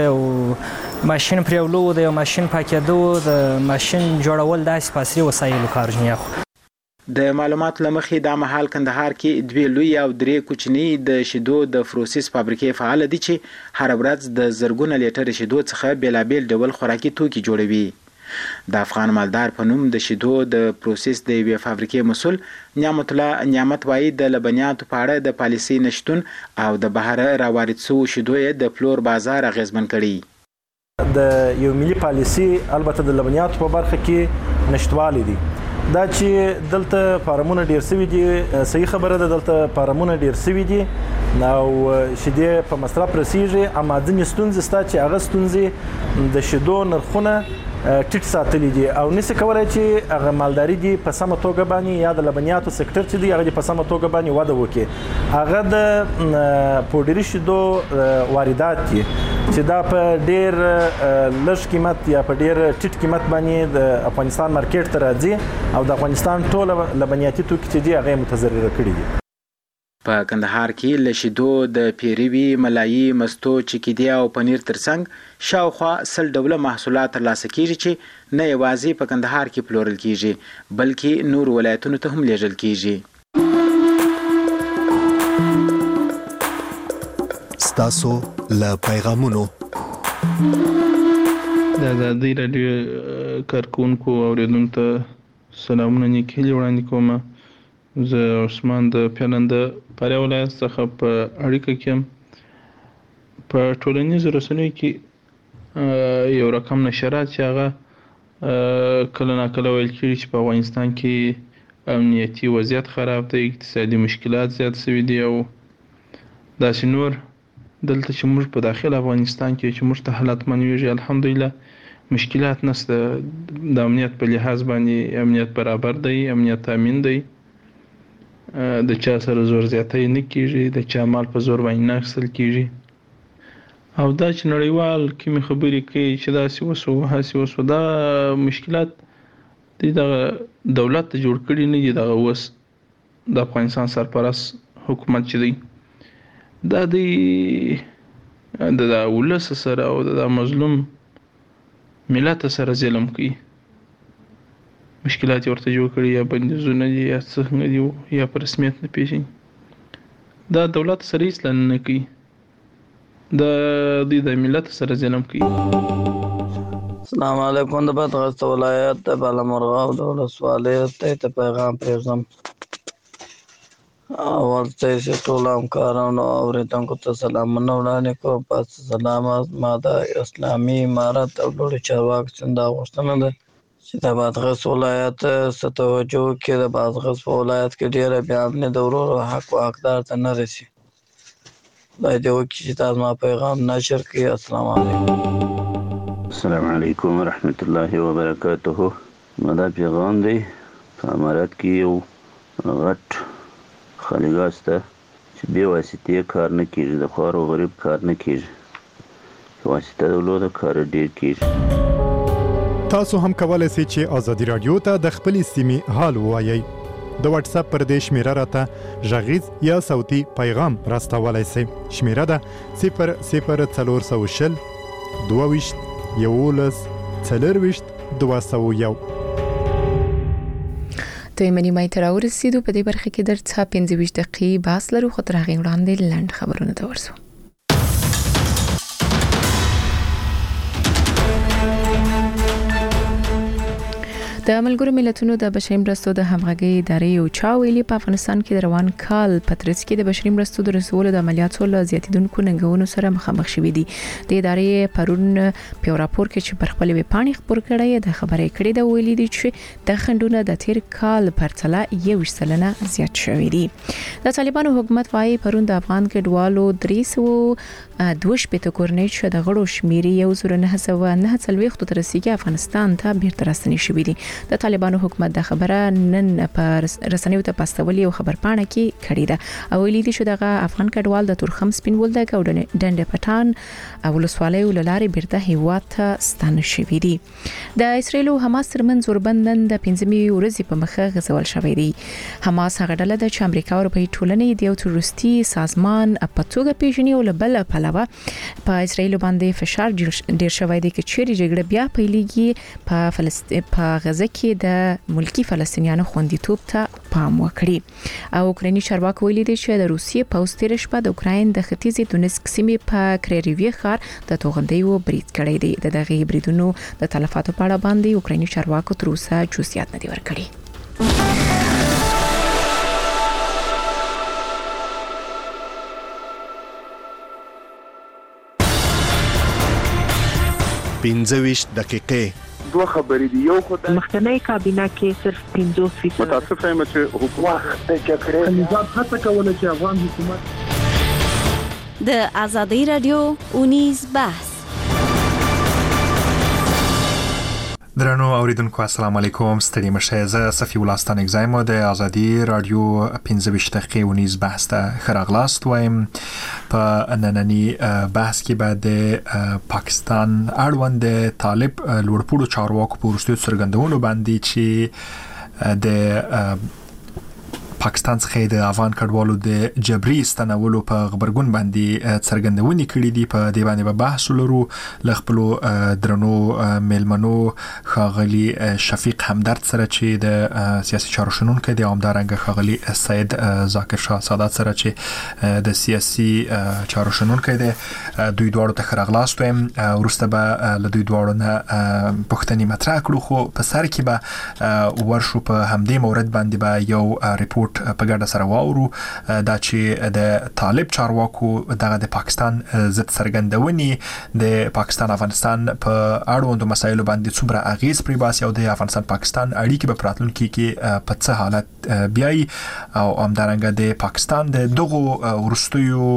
ماشين پرولو د یو ماشين پاکېدو د ماشين جوړول داسې پاسري وسایل کارونه. د معلوماتو لمخې دا مهال کندهار کې دوی لوی او درې کوچني د شیدو د پروسس فابریکې فعال دي چې هر ورځ د زرګونه لیټر شیدو څخه بیلابیل ډول خوراکي توکي جوړوي. د افغان مالدار په نوم د شیدو د پروسس د یوې فابریکې مسؤل نعمت الله نعمت وایي د لبنیاتو په اړه د پالیسۍ نشتون او د بهر راوارد شوو شیدو د پلور بازار اغیزمن کړي. د یو ملي پالیسۍ البته د لبنیاتو په برخه کې نشټوالی دي. دا چې دلته فارمونه ډیر سوي دي صحیح خبره ده، دلته فارمونه ډیر سوي دي او شیدې په مصرف رسیږي، اما ځینې ستونزې شته چې هغه ستونزې د شیدو نرخونه ټیټ ساتلي دي او نشي کولای چې هغه مالداري دي په سمه توګه باندې یا د لبنیاتو سکتور چې دی هغه په سمه توګه باندې وده وکړي. هغه د پوډري شیدو واردات دي چې دا په ډیر لږ قیمت یا په ډیر ټیټ قیمت باندې د افغانستان مارکیټ ته راځي او د افغانستان ټول لبنیاتي توکي چې دي هغه متضرر کړي دي. په کندهار کې له شیدو د پیروي، ملایي، مستو، چکیدی او پنیر ترڅنګ شاوخوا سل ډوله محصولات ترلاسه کیږي چې نه یوازې په کندهار کې پلورل کیږي بلکې نور ولایتونو ته هم لیږل کیږي. ستاسو له پیغامونو د ازادي راډیو کارکونکو اوریدونکو ته سلامونه نیکې وړاندې کوم. زه عثمان د پیلند پاره ولایت څخه په اړیکه کې په ټولنیزو رسنیو کې یو رقم نشرات چې هغه کله ناکله ویل کېږي چې په افغانستان کې امنیتي وضعیت خراب دی، اقتصادي مشکلات زیات شوي دي او داسې نور. دلته چې موږ په داخل افغانستان کې چې موږ ته حالات منویږي الحمدلله مشکلات نشته. د امنیت په لحاظ باندې امنیت برابر دی، امنیت تامین دی، د چا سره زور زیاتی نه کیږي، د چا مال په زور باندې نه اخیستل کیږي. او دا چې نړیوال کومې خبرې کوي چې داسې وسو هاسې وسو، دا مشکلات د دولت ته جوړ کړي نه دي. دغه اوس د افغانستان سرپرست حکومت چې دی دا د د ولس سره او د مظلوم ملت سره ظلم کوي. مشکلات ورته جوړ کړي یا بندیزونه دي یا څنګه دي یا په رسمیت نه پیژني. دا دولت سره هیڅ نه کوي، د دې د ملت سره ظلم کوي. السلام علیکم. د بدغست ولایت د بالامرغاب د ولسوالۍ ته پیغام پرېږدم. اول ته چې ټول همکارانو اورېدونکو ته سلامونه وړاندې کوم. پس سلامات ما د اسلامي امارت او لوړو چارواکو څخه دا غوښتنه ده چې د بادغیس ولایت څه توجه وکړي. د بادغیس په ولایت کې ډېره بې امني د ورور حق و حقدار ته نه رسي. خدای دې وکړي چې تاسو ما پیغام نشر کړي. السلام علیکم. السلام علیکم ورحمت الله وبرکاته. مدا پیغام دی په امارات کې یو غټ خالیګاه شته چې بې واسطې کار نه کېږي، د خوار او غریب کار نه کېږي، واسطه درلوده کار ډېر کېږي. تاسو هم کولای شئ چې ازادي رادیو ته د خپلې سیمې حال ووایئ. د واتس اپ پر دې شمیره راته غږیز یا صوتي پیغام راستولای شئ. شمیره ده صفر صفر څلور سوه شل دوه ویشت یولس څلور ویشت دوه سوه یو. دویمه نیمه ته راورسېدو. په دې برخه کې درته پنځه ویشت دقیقې بحث لرو، خو تر هغې وړاندې لنډ خبرونه ته ورسو. د ملګرو ملتونو د بشري مرستو د همغږي ادارې یو چا ویلي په افغانستان کې د روان کال په ترڅ کې د بشري مرستو د رسولو د عملیاتو له زیاتیدونکو ننګونو سره مخامخ شوي دي. د ادارې پرون په راپور کې چې پر خپل ویب پاڼې خبر کړی د خبرې کړې د ویلي دي چې د خندونه د تیر کال پرتله یو سلنه زیات شوي دي. د طالبانو حکومت وايي پرون د افغان کډوالو درې سوه دوه شپېته کورنۍ چې د غړو شمیر یو زره نه سوه نه څلوېښت ته رسیدي افغانستان ته بیرته راستنې شوي دي. د طالبانو حکومت د خبره نن په رسنیو ته پاستولي او خبر پاڼه کې کړې ده او ویلي دي چې دغه افغان کډوال د تورخم سپین ولدګ او ډنډ پټان او ولسوالۍ ولارې بیرته هیواد ته ستانه شوي دي. د اسرایل او حماس ترمنځ اوربندن د پنځمې ورځې په مخه غځول شوی دی. حماس هغه ډله ده چې امریکا او اروپایي ټولنې د یو تروریستي سازمان په توګه پیژني او بل پلوه په اسرایل باندې فشار ډیر شوی دی چې چیرې جګړه بیا پیلېږي په فلسطین په غزه کې د ملکی فلسطینیانو خوندیتوب ته پام وکړي. او اوکرایني چارواکي ویلي دي چې د روسیې پوځ تیر شپه د اوکراین د ختیځې دونسک سیمې په کریریوی ښار د توغندیو برید کړی دی. د دغه بریدونو د تلفاتو په اړه باندې اوکرایني چارواکو تر اوسه جزئیات نه دي ورکړي. پنځه ویشت دقیقې دوه خبرې دي. یو خدای مخکنی کابینه کې صرف پنځوس فیصد متاسف یم چې حکومت د جګړې نظام هڅه کوله چې افغان حکومت د ازادي رادیو اونیز بحث. درنو اوریدونکو السلام علیکم، ستړي مشه. زه صفی الله ستانک زایم د ازادي رادیو پنځه ویشت دقیقې ونیز بحث ته خراغلاست وایم. په نننی بحث کې بعد د پاکستان اړوند طالب لوړپوړو چارواکو په وروستیو څرګندونو باندې چې د پاکستان څخه د افغان کډوالو د جبري ستنولو په خبرګون باندې څرګندونې کړې دي. په دې باندې به بحث لرو له خپل درنو میلمنو ښاغلي شفیق همدرد سره چې د سیاسي چارو شنونکی دی، او همدارنګه ښاغلي سید ذاکر شاه سادات سره چې د سیاسي چارو شنونکی دی. دوی دواړو ته ښه راغلاست وایم. وروسته به له دوی دواړو نه پوښتنې مطرح کړو، خو په سر کې به ورشو په همدې مورد باندې به یو ریپورت په ګډه سره واورو دا چې د طالب چارواکو دغه د پاکستان ضد څرګندونې د پاکستان افغانستان په اړوندو مسایلو باندې څومره اغیز پرې باسي او د افغانستان پاکستان اړیکې په راتلونکي کې په څه حالت بیاي، او همدارنګه د پاکستان د دغو وروستیو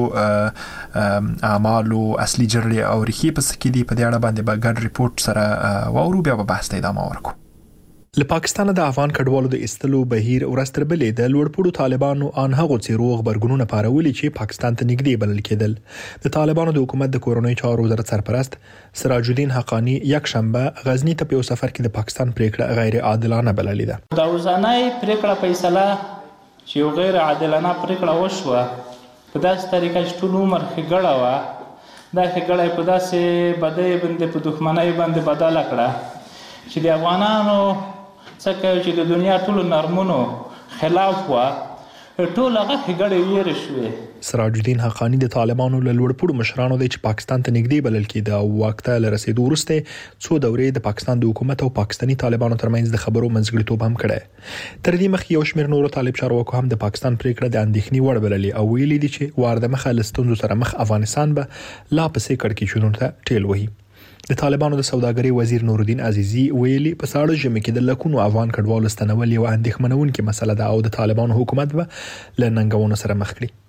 اعمالو اصلي جرړې او ریښې په څه کې دي. په دې اړه باندې به ګډ ریپورت سره واورو، بیا به بحث ته ادامه ورکړو. له پاکستان د افغان کډوالو د استلو بهیر ورځ تر بلې د لوړپوړو طالبانو ان هغو څیرو خبرګونونه پارولي چې پاکستان ته نږدې بلل کېدل. د طالبانو د حکومت د کورونی چارو وزارت سرپرست سراج الدین حقانی یک شنبه غزنی ته په یو سفر کې د پاکستان پریکړه غیر عادلانه بللې ده. دا اوسنۍ پریکړه فیصله چې یو غیر عادلانه پریکړه وشوه په داسې طریقه چې ټول عمر ښېګړه وه، دا ښېګړه په داسې بدۍ باندې په دښمنۍ باندې بدله کړه چې د افغانانو څکه چې د دنیا ټولو نرمونو خلاف وه، ټول هغه ښېګړې ویرې شوې. سراج الدین حقانی د طالبانو له لوړپوړو مشرانو دی چې پاکستان ته نږدې بلل کېده او واک ته له رسېدو وروسته څو دورې د پاکستان د حکومت او پاکستاني طالبانو ترمنځ د خبرو منځګړیتوب هم کړی. تر دې مخکې یو شمېر نورو طالب چارواکو هم د پاکستان پریکړه د اندېښنې وړ بللې او ویلي دي چې وار د مخه له ستونزو سره مخ افغانستان به لا پسې کړکېچونو ته ټېل وهي. د طالبانو د سوداګرۍ وزیر نورالدین عزیزی ویلي په ساړه ژمي کې د لکونو افغان کډوالو ستنول یو اندېښمنونکې مسله ده او د طالبانو حکومت به له ننګونو سره مخ کړي.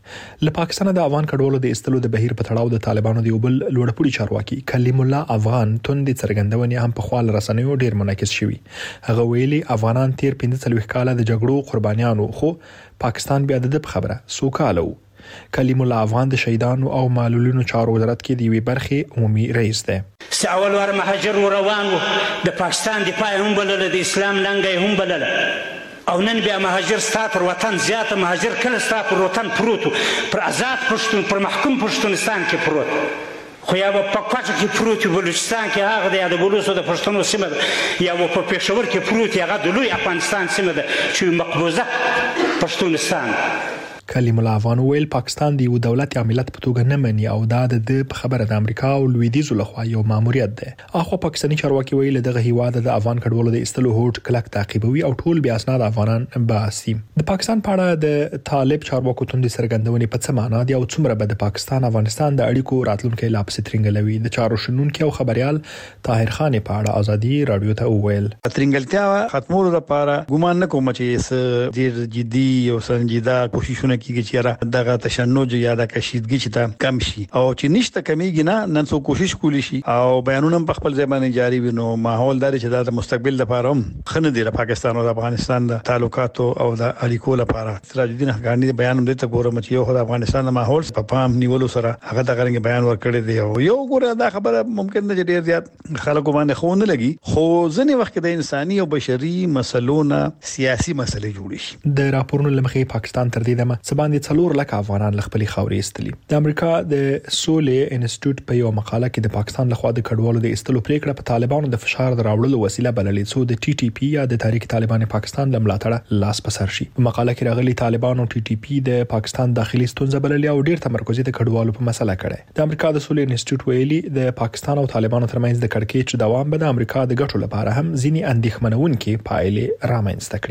له پاکستان د افغان کډوالو د استلو د بهیر په تړاو د طالبانو د یو بل لوړپوړي چارواکي کلیم الله افغان توندې څرګندونې هم په خپل رسنیو ډیر منعکس شوي. هغه ویلي افغانان تیر پنځه څلوېښت کاله د جګړو قربانیانو خو پاکستان بیا د خبره سوکاله وو. کلیم الله افغان د شهیدانو او معلولینو چارو وزارت کې د یوې برخې عمومي رئیس دی. اول ور مهاجر روان وو د پاکستان دفاع هم بلله د اسلام لنګي هم بلله او نن بیا مهاجر ستا پر وطن زیاته مهاجر کله ستا پر وطن پروت پر آزاد پښتون پر محکوم پښتونستان کې پروت خو یا په کوټه کې پروت بلوچستان کې هغه د بلوچستان د پښتنو سیمه یا په پېښور کې پروت هغه د لوی افغانستان سیمه ده چې مقبوضه پښتونستان. کلیم الله افغان ویل پاکستان د یو دولت یا ملت په توګه نه مني او دا د خبره د امریکا او لویدیځو لخوا یو ماموریت دی. اخو پاکستاني چارواکي ویل دغه هیواد د افغان کډوالو د استلو هوټ کلک تعقیبوي او ټول بیا اسناد افغانان باسي. د پاکستان په اړه د طالب چارواکو توندې سرګندونې په څه معنا دي او څومره به د پاکستان افغانستان د اړیکو راتلونکي لا پسې ترنګلوي. د چارو شنونکو او خبريال طاهر خان په اړه ازادي رادیو ته وویل ترنګلتیا ختمولو لپاره ګومان نه کوم چې ډیر جدي او سنجیده کوششونه کیږي چې دغه تشنج یا د کشیدګي چې تا کم شي او چې نشته کمیږي نه نن څو کوشش کولی شي او بیانونه په خپل ځای باندې جاری وینو ماحول دار چې د مستقبل لپاره هم خنه دی د پاکستان او د افغانستان د تعلقاتو او د اړیکو لپاره. سراج الدین افغاني بیان هم دته ګورم چې یو د افغانستان د ماحول په پام نیولو سره هغه د غرنګ بیان ورکړی دی او یو ګوره دا خبره ممکن نه ډیر زیات خلکو باندې خو نه لګي خو ځنې وخت د انساني او بشري مسلونو سیاسي مسلې جوړ شي. د راپورونو لمخې پاکستان تر دې دمه سباندې څلور لک افغانان لخپلي خاورې استلي. د امریکا د سولې انسټیټیوټ په یو مقاله کې د پاکستان لخوا د کډوالو د استلو پریکړه په طالبانو د فشار دراوړلو وسیله بللې څو د ټي ټي پی یا د تحریک طالبان پاکستان د ملاتړ لاس په سر شي. په مقاله کې راغلي طالبان او ټي ټي پی د پاکستان داخلي ستونزې بللې او ډیر تمرکز د کډوالو په مسله کړي. د امریکا د سولې انسټیټیوټ ویلي د پاکستان او طالبانو ترمنځ د کړکېچ دوام به د امریکا د ګټو لپاره هم ځینی اندېښمنونکي پایلې رامنځته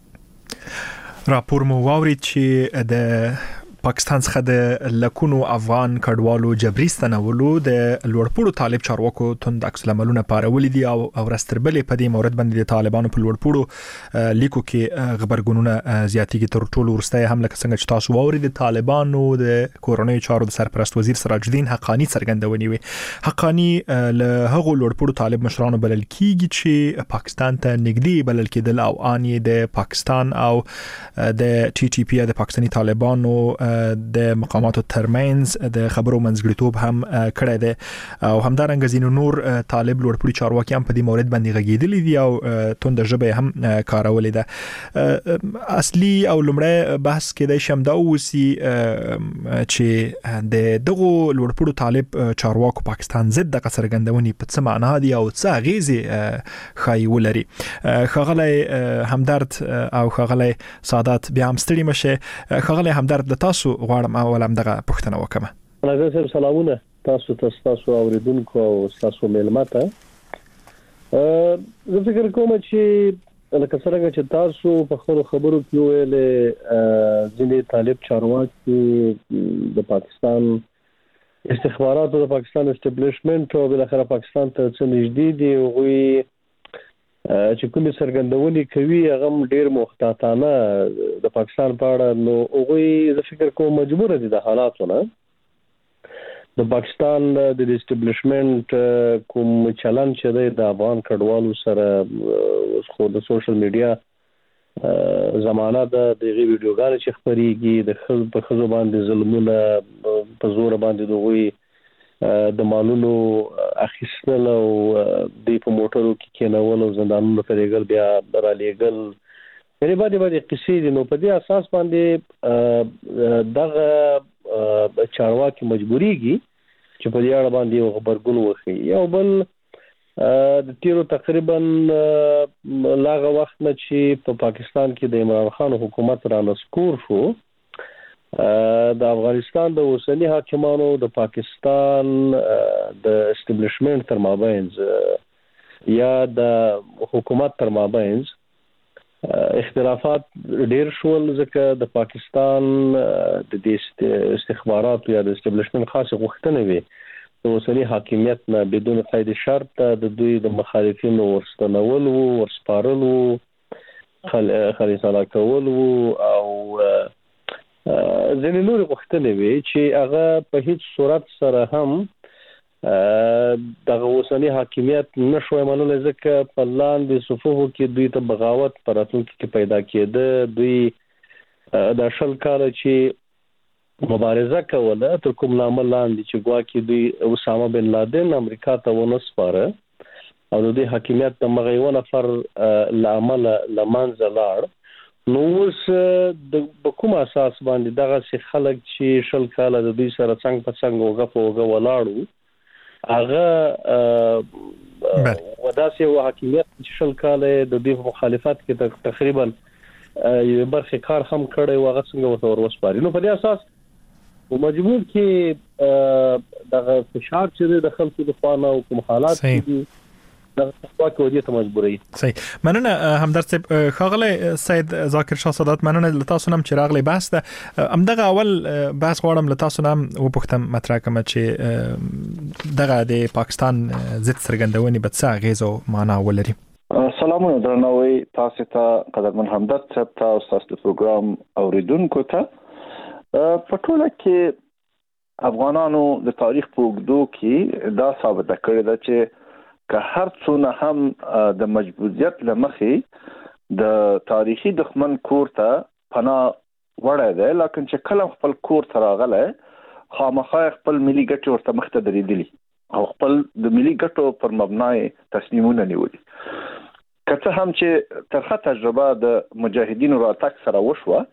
کړي. راپور مو واورید چې د پاکستان څخه د لکونو افغان کډوالو جبري ستنولو د لوړپوړو طالب چارواکو توند عکس العملونه پارولې دي او ورستربلې په دې مورد باندې د طالبانو په لوړپوړو لیکو کې خبرګونونه زیاتېږي. تر ټولو وروسته هم لکه څنګه چې تاسو واورید د طالبانو د کورونی چارو د سرپرست وزیر سراج الدین حقانی څرګندونې وي. حقانی له هغو لوړپوړو طالب مشرانو بلل کیږي چې پاکستان ته نږدې بلل کېدل او ان د پاکستان او د ټي ټي پی د پاکستاني طالبانو د مقاماتو ترمنز د خبرو منځګړیتوب هم کړی دی او همدارنګه ځینو نور طالب لوړپوړي چارواکي هم په دې مورد باندې غږیدلي دي او توند ژبه هم کارولې ده. اصلي او لمړی بحث کې د شم دا اوسي چې د دغه لوړپوړو طالب چارواکو پاکستان ضد د څرګندونې په څه معنا دي او څه اغیزې خای ولري. خغلی همدرد او خغلی سعادت بیا هم ستړي مشه. خغلی همدرد د تاسو غواړم اول هم دغه پوښتنه وکم. راځم سلامونه تاسو ته تاسو اوریدونکو او تاسو ملمته. زه فکر کوم چې لکه څنګه چې تاسو په خبرو خبرو کې ویل ځینې طالب چارواکي د پاکستان استخباراتو د پاکستان اسټابلیشمنت او بل اخر پاکستان ته څه نږدې دي او چې کومې څرګندونې کوي هغه ډیر محتاطانه د پاکستان په اړه نو هغه زه فکر کوم مجبور دي د حالاتو نه د پاکستان د اسټابلیشمنت کوم چلن چې د افغان کډوالو سره خو د سوشل میډیا زمانہ د دغه ویډیوګانې چې خبريږي د خل په خزو باندې ظلمونه په زور باندې دوی د مالونو اخیستل او د په موټرو کې کېنول او زندانونو ته لېږل بیا را لېږل یعنی باندې باندې قصې دي. نو په دې اساس باندې دغه چارواکي مجبوريږي چې په دې اړه باندې یو خبرګون وکړي. یو بل د تیرو تقریبا لاغه وخت نه چې په پاکستان کې د عمران خان حکومت را نسکور شو د افغانستان د اوسنی حاکمانو د پاکستان د اسټابلیشمنت تر مابینز یا د حکومت تر مابینز اختلافات ډیر شول ځکه د پاکستان د استخباراتو یا د اسټابلیشمنت خاصه غوښتنه وي د اوسنی حاکمیت نه بدون قید شرط د دوی د مخالفینو ورستنول او ورسپارل او خل خلیصاله کول او ځینې نور غوښتنې وي چې هغه په هیڅ صورت سره هم دغه اوسنی حاکمیت نشوي منل ځکه په لاندې صفوفو کې دوی ته بغاوت پر راتلونکي کې پیدا کېده. دوی د شل کال چې مبارزه کوله تر کوم لامل لاندې چې ګواکې دوی اسامه بن لادن امریکا ته ونسپاره او د دې حاکمیت د مغیو نفر لامل لمنځه لاړ. نو اوس د کوم اساس باندې دغه سي خلک چې شل کال د دوی سره څنګه په څنګه وګه په وګه ولاړو هغه وداسې و حاکمیت چې شل کال د دې مخالفت کې تقریبا یو برخه کار هم کړی و هغه څنګه ورته ورسپاري. نو په دې اساس په مجبور کې دغه فشار چې د خلکو د خوانه او کوم حالات دي دغه تقوا کې ته مجبوري. صحیح. مننه همدرد صاحب. خاغله سید ذاکر شاه سادات مننه لتاسو نم چراغ لی بحث ده امدغه اول بحث غواړم لتاسو نم و پختم مطرح کوم چې دغه د پاکستان ضد سرګندونې بڅا غیزو معنا ولري. سلامونه درنوي تاسو ته قدرمن همدرد صاحب ته او تاسو د پروګرام اوریدونکو ته. په ټوله کې افغانانو د تاریخ په اوږدو کې دا ثابت کړی ده چې که هر څونه هم د مجبوریت لمخې د تاریخي دښمن کور ته پناه وړی دی لکه چې کله خپل کور ته راغلی خامخا خپل ملي ګټې ورته مخ ته درېدلي او خپل د ملي ګټو پر مبنا تصمیمونه نیولي. که څه هم چې ترخه تجربه د مجاهدینو راتګ سره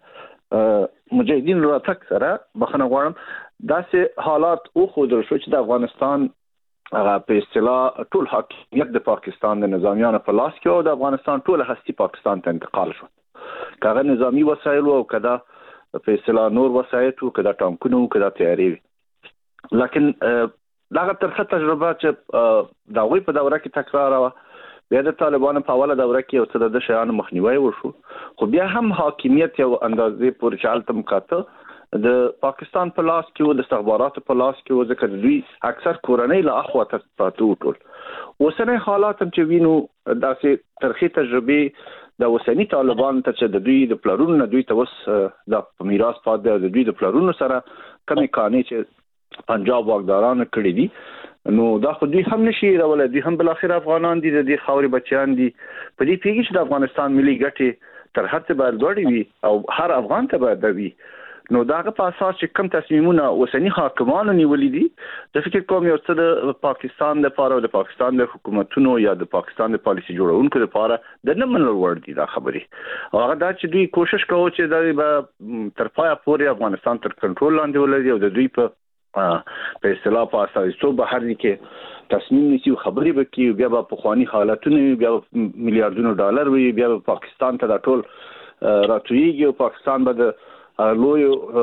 وشوه مجاهدینو راتګ سره بخښنه غواړم داسې حالات وښودل شو چې د افغانستان هغه په اصطلاح ټول حاکمیت د پاکستان د نظامیانو په لاس کې او د افغانستان ټول هستی پاکستان ته انتقال شو. کاغه نظامی وسایل او کدا په اصطلاح نور وسایل او کدا ټانکونو کدا تیاری وي. لکن داغه ترخه تجربه چې دا وی په دوره کې تکرار و بیا د طالبانو په اوله دوره کې او څه د شیانو مخنیوي وشو خو بیا هم حاکمیت یو اندازې پورې چالت مکاته د پاکستان په لاس کې او د استخباراتو په لاس کې و ځکه دوی اکثر کورنۍ له اخوا ته پاتو ټول. اوسنۍ حالات هم چې وینو داسې ترخی تجربه د اوسنی طالبان ته چې د دوی د پلرونو نه دوی ته وس د میراث پاتې د دوی د پلرونو سره کمی کانې چې پنجاب واکدارانو کړی دي نو دا خو دوی هم نشي راولای. دوی هم بل اخر افغانان دي د دې خاورې بچیان دي په دې پیږي چې د افغانستان ملي ګټې تر هر څه باید لوړې وي او هر افغان ته باید وي. نو داغه په اساس چې کم تصمیمونه اوسنی حاکمانو نیولې دي د فکر کوم یو څه د پاکستان د لپاره او د پاکستان د حکومتونو یا د پاکستان د پالیسي جوړونکو لپاره د نه منل وړ دي دا خبرې هغه دا چې دوی کوشش کوي چې د تر پایه پورې افغانستان تر کنټرول لاندې ولري او د دوی په په اصطلاح په اساس څو بهر کې تصمیم نیسي خبرې وکړي بیا په خواني حالتونو بیا میلیارډونو ډالر وي بیا پاکستان ته دا ټول راتویږي او پاکستان به لوی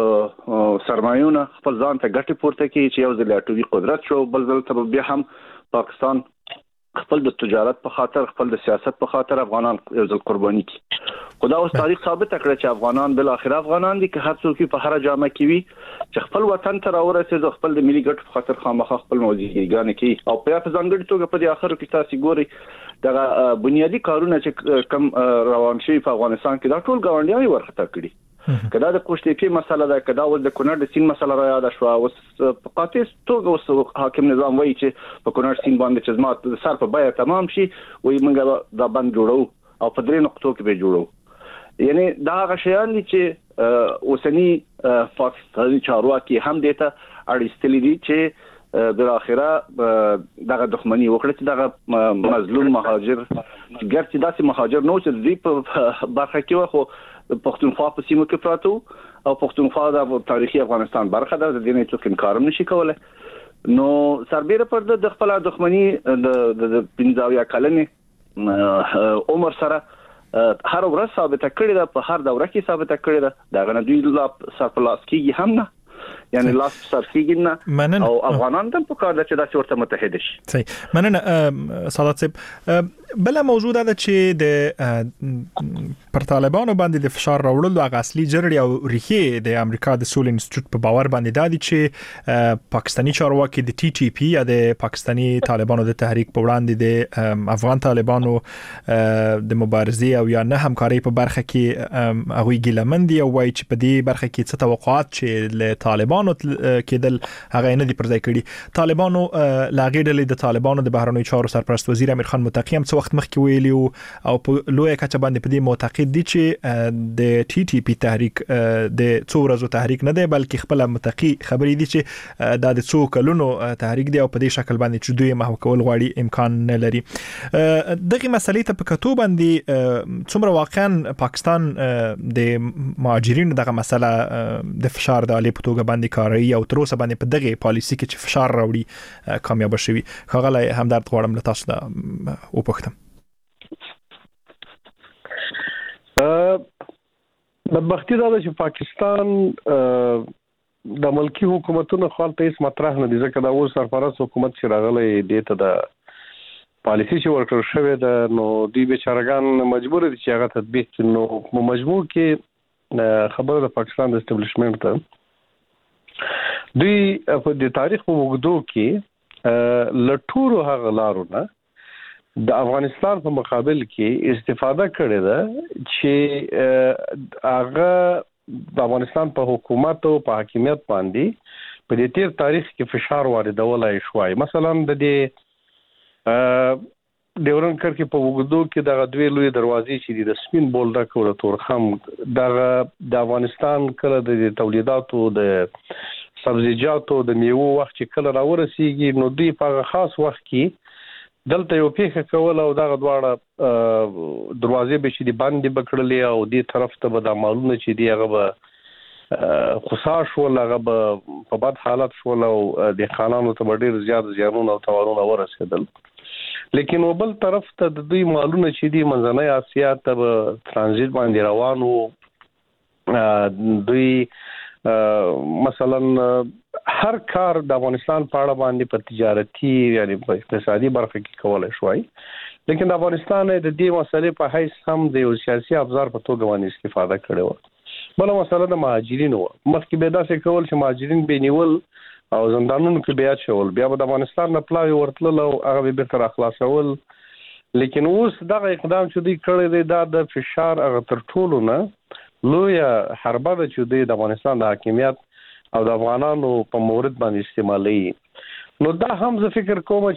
سرمایونه خپل ځان ته ګټه پورته کوي چې یو ځل اټومي قدرت شو بل ځل ته بیا هم پاکستان خپل د تجارت په خاطر خپل د سیاست په خاطر افغانان یو ځل قرباني کوي. خدا اوس تاریخ ثابت کړی چې افغانان بل اخر افغانان دي که هر څوک په هر جامه کې وي چې خپل وطن ته راورسېږي خپل د ملي ګټو په خاطر خامخا خپل موضوعګانې کوي او په ځانګړي توګه په دې اخر کې تاسو ګوري دا بنیادی کارونه چې کم روان شي په افغانستان کې دا ټول ګاونډیان ورخته کړي. کدا د کوشتېپی مسله ده کدا ول د کونړ د سین مسله را یاد شو اوس په قاطع توګه اوس حاکم نظام وایي چې په کونړ سین باندې چې زما سر په بیا تمام شي وایي موږ دا بند جوړو او په درې نقطو کې به جوړو. یعنی دا غشيان دي چې اوسنی پاکستاني چارواکي هم دیته اړیستلې دي چې بل اخره دغه دښمنی وکړه چې دغه مظلوم مهاجر ګرځي داسې مهاجر نو چې دوی په برخه کې خو پښتونخوا په سیمه کې پراته او پښتونخوا د تاریخي افغانستان برخه ده د دې نه څوک انکار نشي کولای. نو سربېره پر د خپل دښمنی د پنځاویا کلنې عمر سره هر ورځ ثابت کړی ده په هر دوره کې ثابت کړی ده دا غنه دوی لا سرپلاس کیږي هم نه یعنی لاس سرفیګن او افغانان هم په کار د چې داسې ورته متحد شي. صحیح. مننه سادات صاحب. بل موضوع ده چې د پر طالبانو باندې د فشار راوړل او اصلي جرړې او ریښې د امریکا د سول انسټیټیوټ په باور باندې دادي چې پاکستاني چارواکي د ټي ټي پی یا د پاکستاني طالبانو د تحریک په وړاندې د افغان طالبانو د مبارزې او یا نه همکاري په برخه کې هغوی ګیلمن دي او وایي چې په دې برخه کې څه توقعات چې له طالبانو کېدل هغه نه دي پر ځای کړي. طالبانو لاغې ډلې د طالبانو د بهرنیو چارو سرپرست وزیر امیر خان متقی هم څه وخت مخکې ویلي او په لویه کچه باندې په دې معتقد دي چې د ټي ټي پی تحریک د څو ورځو تحریک نه دی بلکې خپل متقی خبرې دي چې دا د څو کلونو تحریک دی او په دې شکل باندې چې دوی محو کول غواړي امکان نه لري. دغه مسلې ته په کتو باندې څومره واقعا پاکستان د مهاجرینو دغه مسله د فشار د عالی په توګه باندې کاروي او تر اوسه باندې په دغه پالیسي کې چې فشار راوړي کامیاب شوي. ښاغلی همدرد غواړم له تاسو نه وپوښتم. بدبختي دا ده چې پاکستان د ملکی حکومتونو خپل هیڅ مطرح نه دي ځکه دا اوس سرپرست حکومت چې راغلی دی ته د پالیسي چې ورکړل شوې ده نو دوی بیچارهګان مجبور دي چې هغه تطبیق کړي. نو په مجموع کې خبره د پاکستان د اسټابلیشمنت ته دوی په د تاریخ په اوږدو کې لټورو هغه لارو نه د افغانستان په مقابل کې استفاده کړې ده چې هغه د افغانستان په حکومت او په حاکمیت باندې په دې تیر تاریخ کې فشار واردولای شوی. مثلا د دې ډیورن کرکې په وګړو کې د دوی لوی دروازې چې د سپین بولډک او تورخم د افغانستان کله د تولیداتو د سبزیجاتو د میوو وخت چې کله راورسیږي نو دوی په خاص وخت کې دلته یو پیښه کول او دغه دواړه دروازې به چې دی باندې بکړلې او دې طرف ته به د معلومه چې دی هغه به خصاص ولا هغه به په بد حالت شول او د خانانو ته ډیر زیات زیانونه او تاوانونه ورسېدل. لیکن وبل طرف ته د دوی معلومه چې دی منځنۍ اسیا ته به ترانزیت باندې روانو دوی مثلا هر کار د افغانستان په اړه باندې په تجارتي یعنی په اقتصادي برخه کې کولای شوی. لیکن د افغانستان د دې مسلې په حیث هم د یو سیاسي ابزار په توګه باندې استفاده کړې و. بل مسله د مهاجرینو مخکې به داسې کول چې مهاجرین به نیول او زندانونو کې بیا چول بیا د افغانستان نه پلاوی ورتل او هغه به تر خلاصول. لیکن اوس دغه اقدام چې دوی کړی دی دا د فشار هغه تر ټولو نه لویه حربه ده چې دوی د افغانستان د حاکمیت او د افغانانو په مورد باندې استعمالوي. نو دا هم زه فکر کوم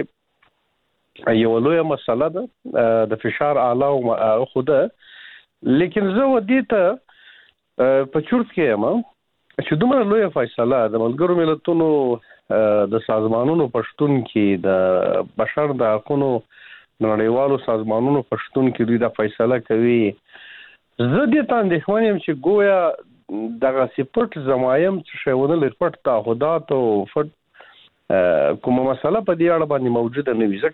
چې یو لویه مسله ده د فشار اعلی او خوده. لیکن زه ودی ته په چورت کې یم چې دومره لویه فیصله د ملګرو ملتونو د سازمانونو پښتون کې د بشر د حقوقو نړیوالو سازمانونو پښتون کې دوی دا فیصله کوي. زه دې ته اندېښمن یم چې ګویا دغه سپورت زمایم چې شیونه لپاره تعهدات او فټ کومه مسله په دې اړه باندې موجوده نه وي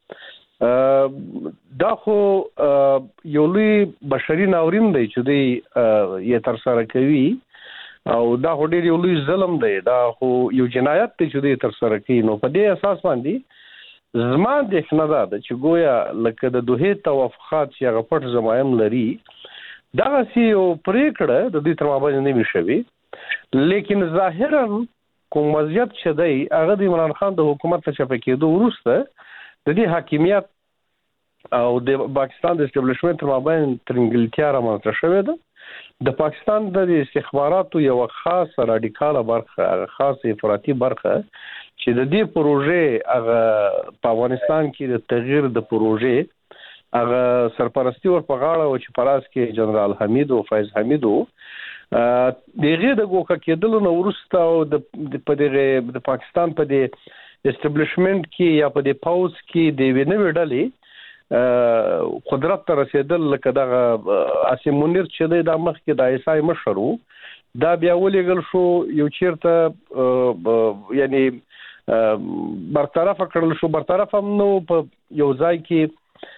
ځکه دا خو یو لوی بشري ناورین دی چې دوی یې تر سره کوي او دا خو ډېر یو لوی ظلم دی دا خو یو جنایت دی چې دوی تر سره کوي. نو په دې اساس باندې زما اندېښنه ده چې ګویا لکه د دوه توافقات چې هغه پټ زمایم لري دغه سی یو پریکړه د دې تر مابین نه شوي. لیکن ظاهرا کوم وضعیت چې دی هغه د عمران خان د حکومت ته چپه کېدو وروسته د دې حاکمیت او د پاکستان د اسټابلیشمنت تر مابین ترنګلتیا رامنځته شوې ده. د پاکستان د استخباراتو یو خاص رادیکاله برخه خاص افراطي برخه چې د دې پروژې هغه په افغانستان کې د تغییر د پروژې هغه سرپرستی ور په غاړه او چې پراس کې جنرال حمید او فیض حمید او دغه د ګوکه کېدل نو ورسته او د په دغه د پاکستان په د اسټابلیشمنت کې یا په د پاوز کې د وینې وډلې قدرت ته رسیدل لکه دغه اسیم منیر چې د مخ کې د ایسای مشرو دا بیا ولېګل شو یو چیرته یعنی برطرف کړل شو برطرف هم نو په یو ځای کې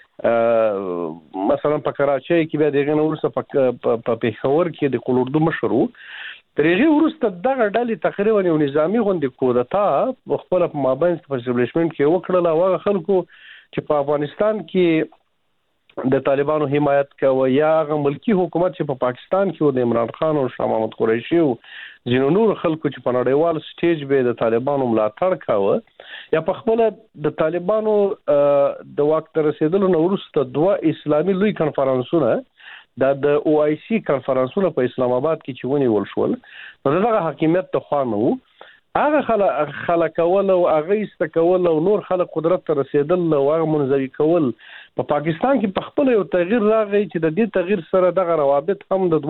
مثلا په کراچۍ کې بیا دغه نو ورسره په پیښور کې د کولوردو مشرو ترغه ورسته دغه ډلې تقریبا یو نظامی غونډه کودتا خپل په مابین په اسټابلیشمنت کې وکړل او هغه خلکو چې په افغانستان کې د طالبانو حمایت کوي یا هغه ملکی حکومت چې په پاکستان کې و د عمران خان او شاه محمود قریشي او ځینو نور خلکو چې په نړیوال سټیج به د طالبانو ملاتړ کاوه یا په خپل د طالبانو د واک ته رسیدلو نه وروسته دوه اسلامي لوی کنفرانسونه د او آی سی کنفرانسونه په اسلام آباد کې چې ونیول شول نو دغه حاکمیت ته خوانه وو هغه خلک خلک کول او هغه است کول او نور خلک قدرت ته رسیدل او هغه منځوي کول په پاکستان کې په خپل یو تغییر راغی چې د دې تغییر سره دغه روابط هم د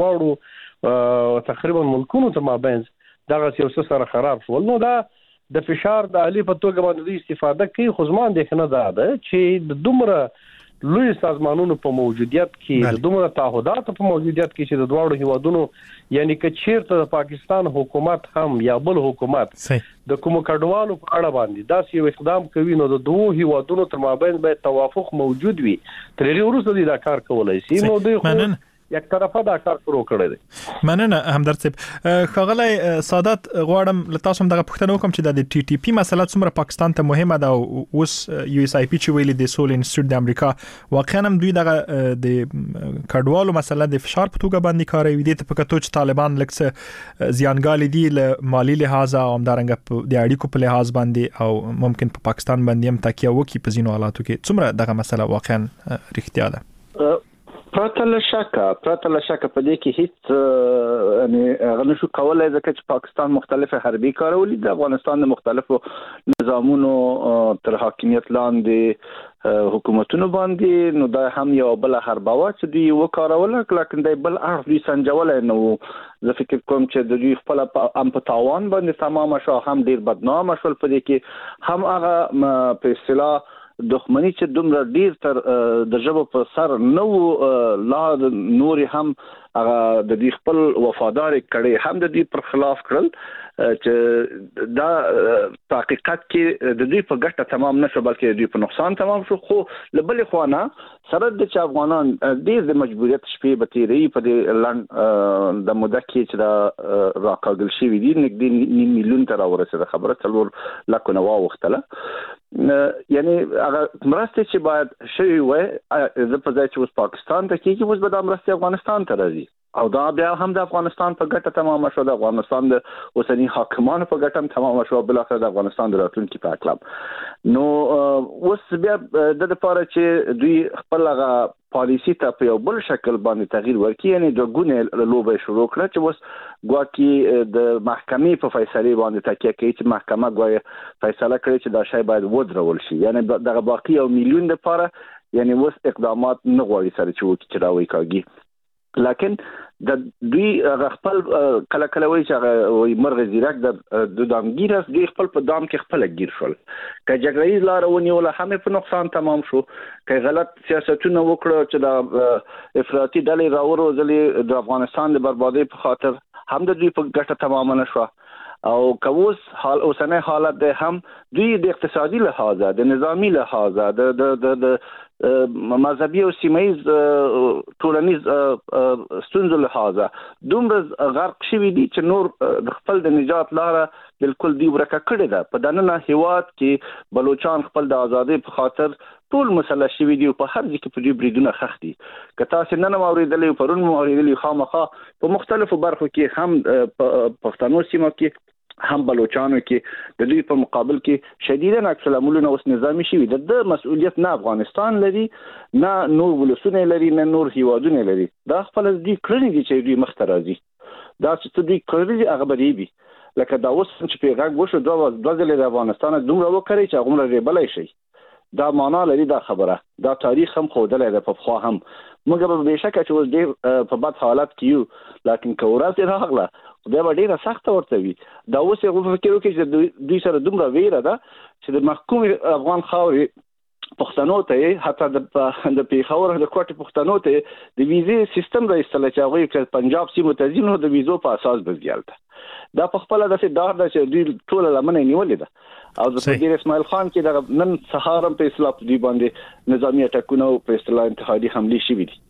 دواړو تقریبا ملکونو ته مابین دغه سیاست سره خراب شول نو دا د فشار د علی په توګه باندې استفاده کوي خو ځمان د کنه ده چې د دومره لوی سازمانونو په موجودیت کې د دومره تعهدات په موجودیت کې چې د دواړو هیوادونو یعنی که چیرته د پاکستان حکومت هم یا بل حکومت د کوم کډوالو په اړه باندې داسې یو اقدام کوي نو د دوه هیوادونو تر مابین باید توافق موجود وي تر هغه وروسته دا کار کولای شي نو دوی یک طرفه دا کار شروع کړی دی مننه همدرد صاحب خغلی سادات غواړم له تاسو هم دغه پوښتنه وکم چې د ټي ټي پی مسله څومره پاکستان ته مهمه ده او اوس یو اس آی پی چې ویلي د سول انسټیټیوټ د امریکا واقعا هم دوی دغه د کډوالو مسله د فشار په توګه باندې کاروي دي ته په کتو چې طالبان لکه زیانګالي دي له مالی لحاظ او همدارنګه د اړیکو په لحاظ باندې او ممکن په پاکستان باندې هم تکیه وکړي په ځینو حالاتو کې څومره دغه مسله واقعا رښتیا ده پرته له شکه پرته له شکه په دې کې هیڅ یعنی غنه شو کولای ځکه چې پاکستان مختلفه حربي کارولې د افغانستان د مختلفو نظامونو تر حاکمیت لاندې حکومتونو باندې نو دا هم یو بل حرباوه چې دوی وکارول لکه د بل اړخ دوی سنجول نو زه فکر کوم چې د دوی خپل ام په تاوان باندې تمام شو هم ډیر بدنام شول په دې کې هم هغه په اصطلاح دښمنی چې دومره ډیر تر د ژبه په سر نو لا نور هم هغه د دې خپل وفادار کړي هم د دې پر خلاف کړل چې دا حقیقت کې د دې په ګټه تمام نشو بلکې د دې په نقصان تمام شو خو لبل خوانه سره د چې افغانان ډیر د مجبوریت شپې به تیرې په دې لاند د موده کې چې دا راکاګل شي وي نږدې نیم میلیون تر ورسره خبره څلور لکه نو وختله یعنی هغه مرسته چې باید شوی وای زه په ځای چې اوس پاکستان ته کېږي اوس به د مرسته افغانستان ته راځي او دا بیا هم د افغانستان په ګټه تمام شو د افغانستان د اوسنی حاکمانو په ګټه هم تمام شو بل اخر د افغانستان د راتلونکي په اکلام نو اوس بیا د لپاره چې دوی خپل هغه پالیسی ته په یو بل شکل باندې تغییر ورکړي یعنی د ګونه لوبه شروع کړه چې اوس ګواکې د محکمې په فیصله باندې تکیه کوي چې محکمه ګویا فیصله کړي چې دا شی باید ودرول شي یعنی دغه باقی یو میلیون لپاره یعنی اوس اقدامات نه غواړي سره چې وکړي چې راوي کاږي لکن د دوی خپل کله کله وایي چې مرغ زیرک د د دامګیرس دوی خپل په دام کې خپل ګیر شول که جګړې لار ونیول هم په نقصان تمام شو که غلط سیاستونه وکړو چې د افراطي ډلې راوروزلې د افغانستان د بربادۍ په خاطر هم د دوی په ګټه تمام نه شو او کوس حال اوسنه حالت ده هم دوی د اقتصادي لحاظ د نظامی لحاظ د د د مذهبي او سیمایي ټولنیز ستونزو لحاظ دومره غرق شوی دي چې نور خپل د نجات لاره بالکل دی ورکه کړی ده په دننه هیواد کې بلوچستان خپل د ازادۍ په خاطر ټول مسله شوی دی په هر ځای کې په دې بریدونه خختي کته چې نن اوریدلې پرون اوریدلې خامخا په مختلفو برخو کې هم پښتنو سیمه کې هم بلوچستان کې د دوی په مقابل کې شدیداً عکس العملونه اوس نظامی شوی د د مسؤلیت نه افغانستان لري نه نور ولسونه لري نه نور هیوادونه لري دا خپل دې کړنې دي چې دوی مخ ته راځي دا چې دوی کړی هغه بریبي لکه دا اوس چې پیغام وشو دا د ځلې د افغانستان دومره وکړي چې هغه مړ ریبلای شي دا معنا لري دا خبره دا تاریخ هم خودلې ده په خوا هم موږ به بهشکه چې اوس ډېر په بد حالت کې یو لکن کورات راغله دا به ډیره سخته ورته وي دا اوس یو فکر وکړي چې دوی سره دومره ویره ده چې د محکوم افغان خاورې پښتنو ته حتی د د پیښور د کوټې پښتنو ته د ویزې سیستم را ایستل چې هغه پنجاب سیمه ته ځینو د ویزو په اساس بزګالته دا په خپل د ډار د چې دوی ټول لمنه نیولې ده او د صدر اسماعیل خان کې د نن سهار په اصلاح دی باندې نظامی اټکونه په اصطلاح انتحادي حمله شوې دي.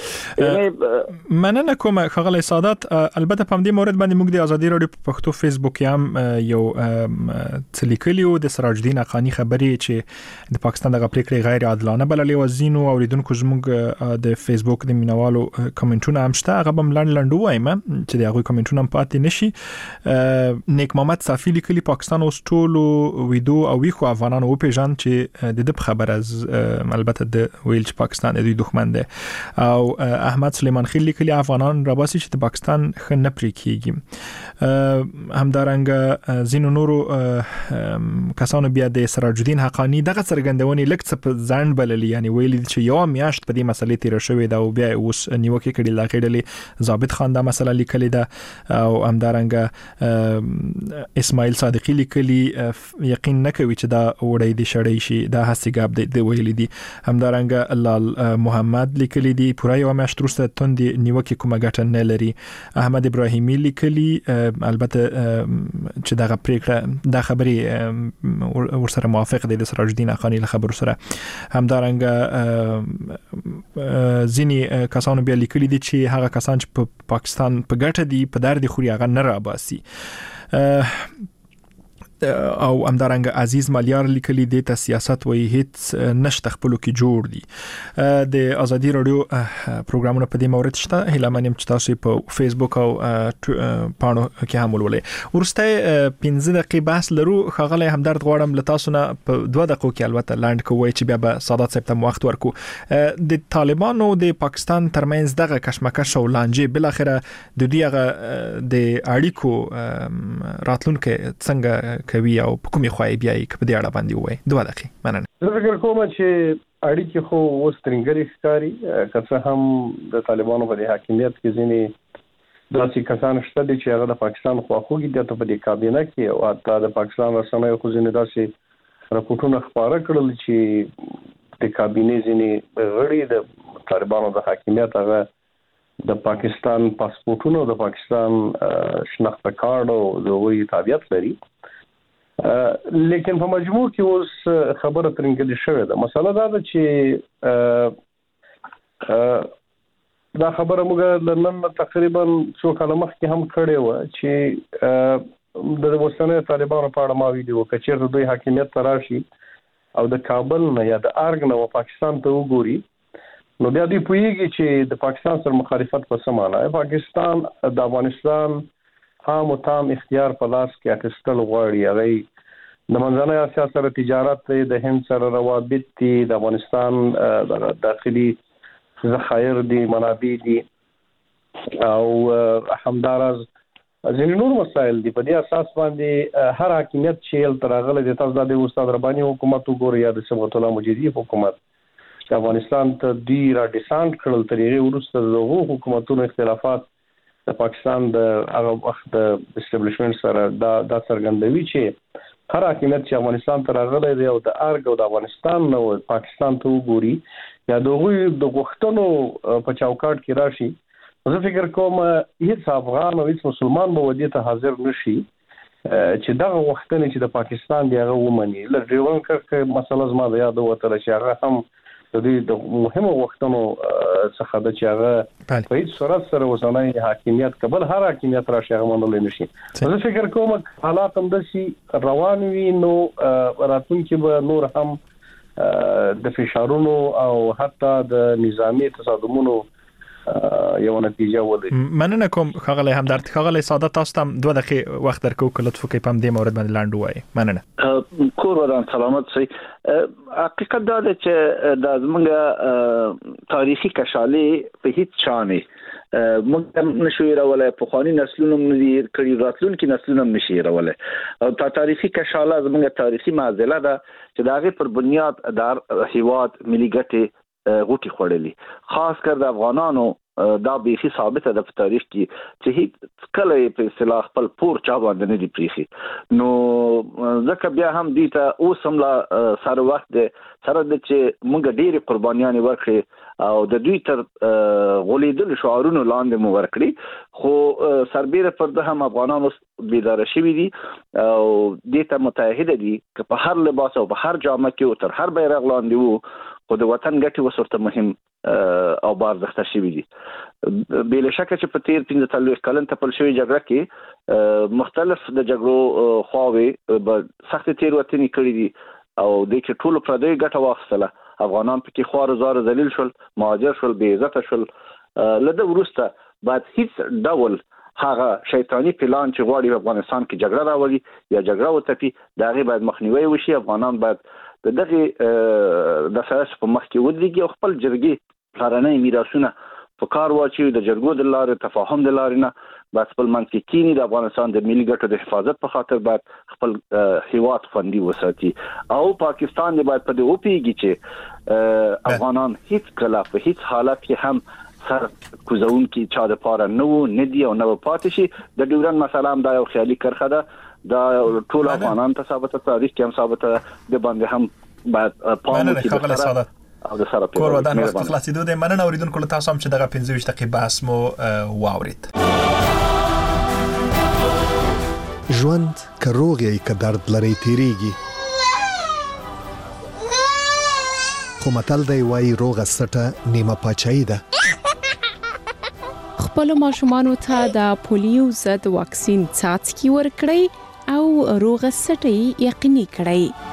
مننه کوم خغل سعادت. البته په دې مورد باندې موږ د ازادي رادیو په پښتو فیسبوک کې هم یو تلیکلیو د سراج الدین اقانی خبرې چې د پاکستان د پریکړې غیر عادلانه بللې وزینو اوریدونکو زموږ د فیسبوک د مینوالو کمنټونه هم شته. هغه هم لاند لاند وایم چې د هغه کمنټونه هم پاتې نشي. نیک محمد صافی لیکلی پاکستان اوس ټول ویدو او ویخو افغانانو په ژوند چې د دې خبر از البته د ویل چې پاکستان د دوی دښمن دی او احمد سلیمان خیل لیکلی افغانان راباسي چې د پاکستان خن نه پرې کیږي. همدارنګه زینو نورو کسانو بیا د سراج الدین حقانی دغه څرګندونې لکه په ځان بللی یعنی ویل چې یو میاشت په دې مسلې تیر شوې دا او بیا اوس نیوکه کړي لا غېډلې ضابط خان دا مسله لیکلې ده او همدارنګه اسماعیل صادقی لیکلی یقین نکوي چې دا وړي دي شړې شي دا هسیګاب دی ویل دي. همدارنګه لال محمد لیکلی دی پوره یو میاشت وروسته توندې نیوکه کومه ګټه نه لري. احمد ابراهیمی لیکلی البته چې دغه پریکړه د خبرې ورسره موافق دي د سراج الدین اقانی له خبرو سره. همدارنګه ځینی کسانو بیا لیکلی دي چې هغه کسان چې په پاکستان په ګټه دي په درد خوري هغه نه راباسي. او همدارنګه عزیز مالیار لیکلی دی ته سیاست وایي هیڅ نشته خپلو کې جوړ دي. د ازادي رادیو پروګرامونه په دې مورد شته هله منیم چې تاسو په فیسبوک او پاڼو کې هم ولولئ. ورسته پنځه دقیقې بحث لرو. خغله همدرد غواړم له تاسو نه په دوه دقیقو کې البته لاند کوی چې بیا به سعادت صاحب ته وخت ورکو. د طالبانو د پاکستان ترمنځ دغه کشمکش او لانجې بل اخره د دوی هغه د اړیکو راتلونکو څنګه کوي او په کومې خوای بیاي په دې اړه باندې وای. دوه دقیقې مننه. زه فکر کوم چې اړیکې خو اوس ترنګري ښکاري که څه هم د طالبانو په حاکمیت کې ځینې داسې کسان شته چې هغه د پاکستان خواخوږي دي ته په دې کابینه کې او حتی د پاکستان رسنیو خو ځینې داسې راپورټونه خبره کړل چې د کابینې ځینې غړي د طالبانو د حاکمیت هغه د پاکستان پاسپورتونو د پاکستان شناخته کارت او د وی تابعیت لري. لیکن په مجموع کې اوس خبره ترنګلې شوې ده. مسله دا ده چې دا خبره موږ لنن تقریبا څو کاله مخکې هم کړې و چې د اوسنۍ طالبانو په اړه ما ویډیو کچېر دوی حاکمیت تراشي او د کابل نه یا د ارګ نه پاکستان ته وګوري نو بیا دوی پوهیږي چې د پاکستان سره مخالفت په سمانه پاکستان د افغانستان هم او تام اختیار په لاس کې اخیستل غواړي. هغه د منځنۍ اسیا سره تجارت د هند سره روابط دي د افغانستان د داخلي ذخایر دي منابع دي او همدارز ځینې نور مسایل دي. په دې اساس باندې هر حاکمیت چې تر هغه د تاسو د استاد رباني حکومت وګوري یا د صبغت الله مجیدی حکومت چې افغانستان ته دی را ډیسانټ کړل تر هغه وروسته دغه حکومتونو اختلافات د پاکستان د هغه وخت د اسټابلیشمنت سره دا د څرګندوي چې هر حکومت چې افغانستان ته راغلی دی او د ارګ او د افغانستان نو پاکستان ته وګوري یا دغه د غوښتنو په چوکاټ کې راشي. زه فکر کوم هیڅ افغان او هیڅ مسلمان به ودی ته حاضر نشي چې دغه غوښتنې چې د پاکستان دی هغه ومني. لږ ډیرون کړه مسله زما د یاد وته چې هغه هم د دې د مهمو وختونو څخه د چې هغه په هیڅ صورت سره وسنۍ حاکمیت قبل هر حاکمیت راشي هغه منل نشي. زه فکر کوم حالات هم د سي روان وي نو راتلونکي به نور هم د فشارونو او حتی د نظامی تصادمونو یو نتیجه ولري. مننه کوم خغله همدرد خغله سعادت تاسو ته دوه دقیقې وخت درکو که لطف وکړئ په دې مورد باندې لاند وایي. مننه. کور ودان سلامت سي. حقیقت دا ده چې د زمونږ تاریخي کشالې په هیڅ شانې موږ نشو راولای په خواني نسلونو موږ کړي راتلونکي نسلونو نشي راولای او تا تاریخي کشاله زمونږ تاریخي معضله ده چې داغه پر بنیاد د هیواد ملي ګټې غوټي خوړلې خاص کر د افغانانو دا به هي ثابته ده په تاریخ کې چې هیڅ کله په اصطلاح خپل پور چا باندې نه دی پریخي نو ځکه بیا هم دي ته اوس هم لا سره وخت ده سره د چې موږ ډېری قربانيان ورکړي او د دوی تر غولیدل شعارونو لاندې مو ورکړي خو سربېره پر ده هم افغانان اوس بیدار شوي دي او دې ته متحد دي چې په هر لباس او په هر جامه کې او تر هر بیرغ لاندې وو خو د وطن ګټې وسورته مهم او بار زخته شوي دي بل شک چې په تیر پنځه څلوېښت کلن ته پل شوی جګړه کې مختلف د جګړو خواوې به سخت تیروتنې کړې دي او د کې ټولو پردیو ګټه واخیستله افغانان پکې خوار زار ذلیل شول مهاجر شول بې عزته شل لده وروسته بعد هیڅ ډول هغه شیطانی پلان چې غواړي په افغانستان کې جګړه راوړي یا جګړه وتپي دا غي باید مخنیوي وشي افغانان باید د دغه د سیاست په مخ کې ودرېږي او خپل جرګې پلارنۍ میراثونه په کار واچي د جرګو د لارې تفاهم د لارې نه بس خپل منځ کې کینی د افغانستان د ملي ګټو د حفاظت په خاطر باید خپل هیواد خوندي وساتي او پاکستان دی باید په دې وپیږي چې افغانان هیڅ کله په هیڅ حالت کې هم سر کوزون کې چا د پاره نو نه دی او نو پاتې شي د ډیورن مسله هم دا یو خیالي کرخه ده دا ټول افغانان ته ثابته تاریخ کې هم ثابته د باندې هم باید پام وکړي او د سره کور ودان وخت خلاصېدو د مننه اوریدونکو له تاسو هم چې دغه پنځه ویشت دقیقې بحث مو واورید ژوند که روغ یې که درد لري تیریږي خو متل دی وایي روغه سټه نیمه پاچاهي ده خپل ماشومانو ته د پولیو ضد واکسین څاڅکي ورکړئ او روغه سټه یقیني کړئ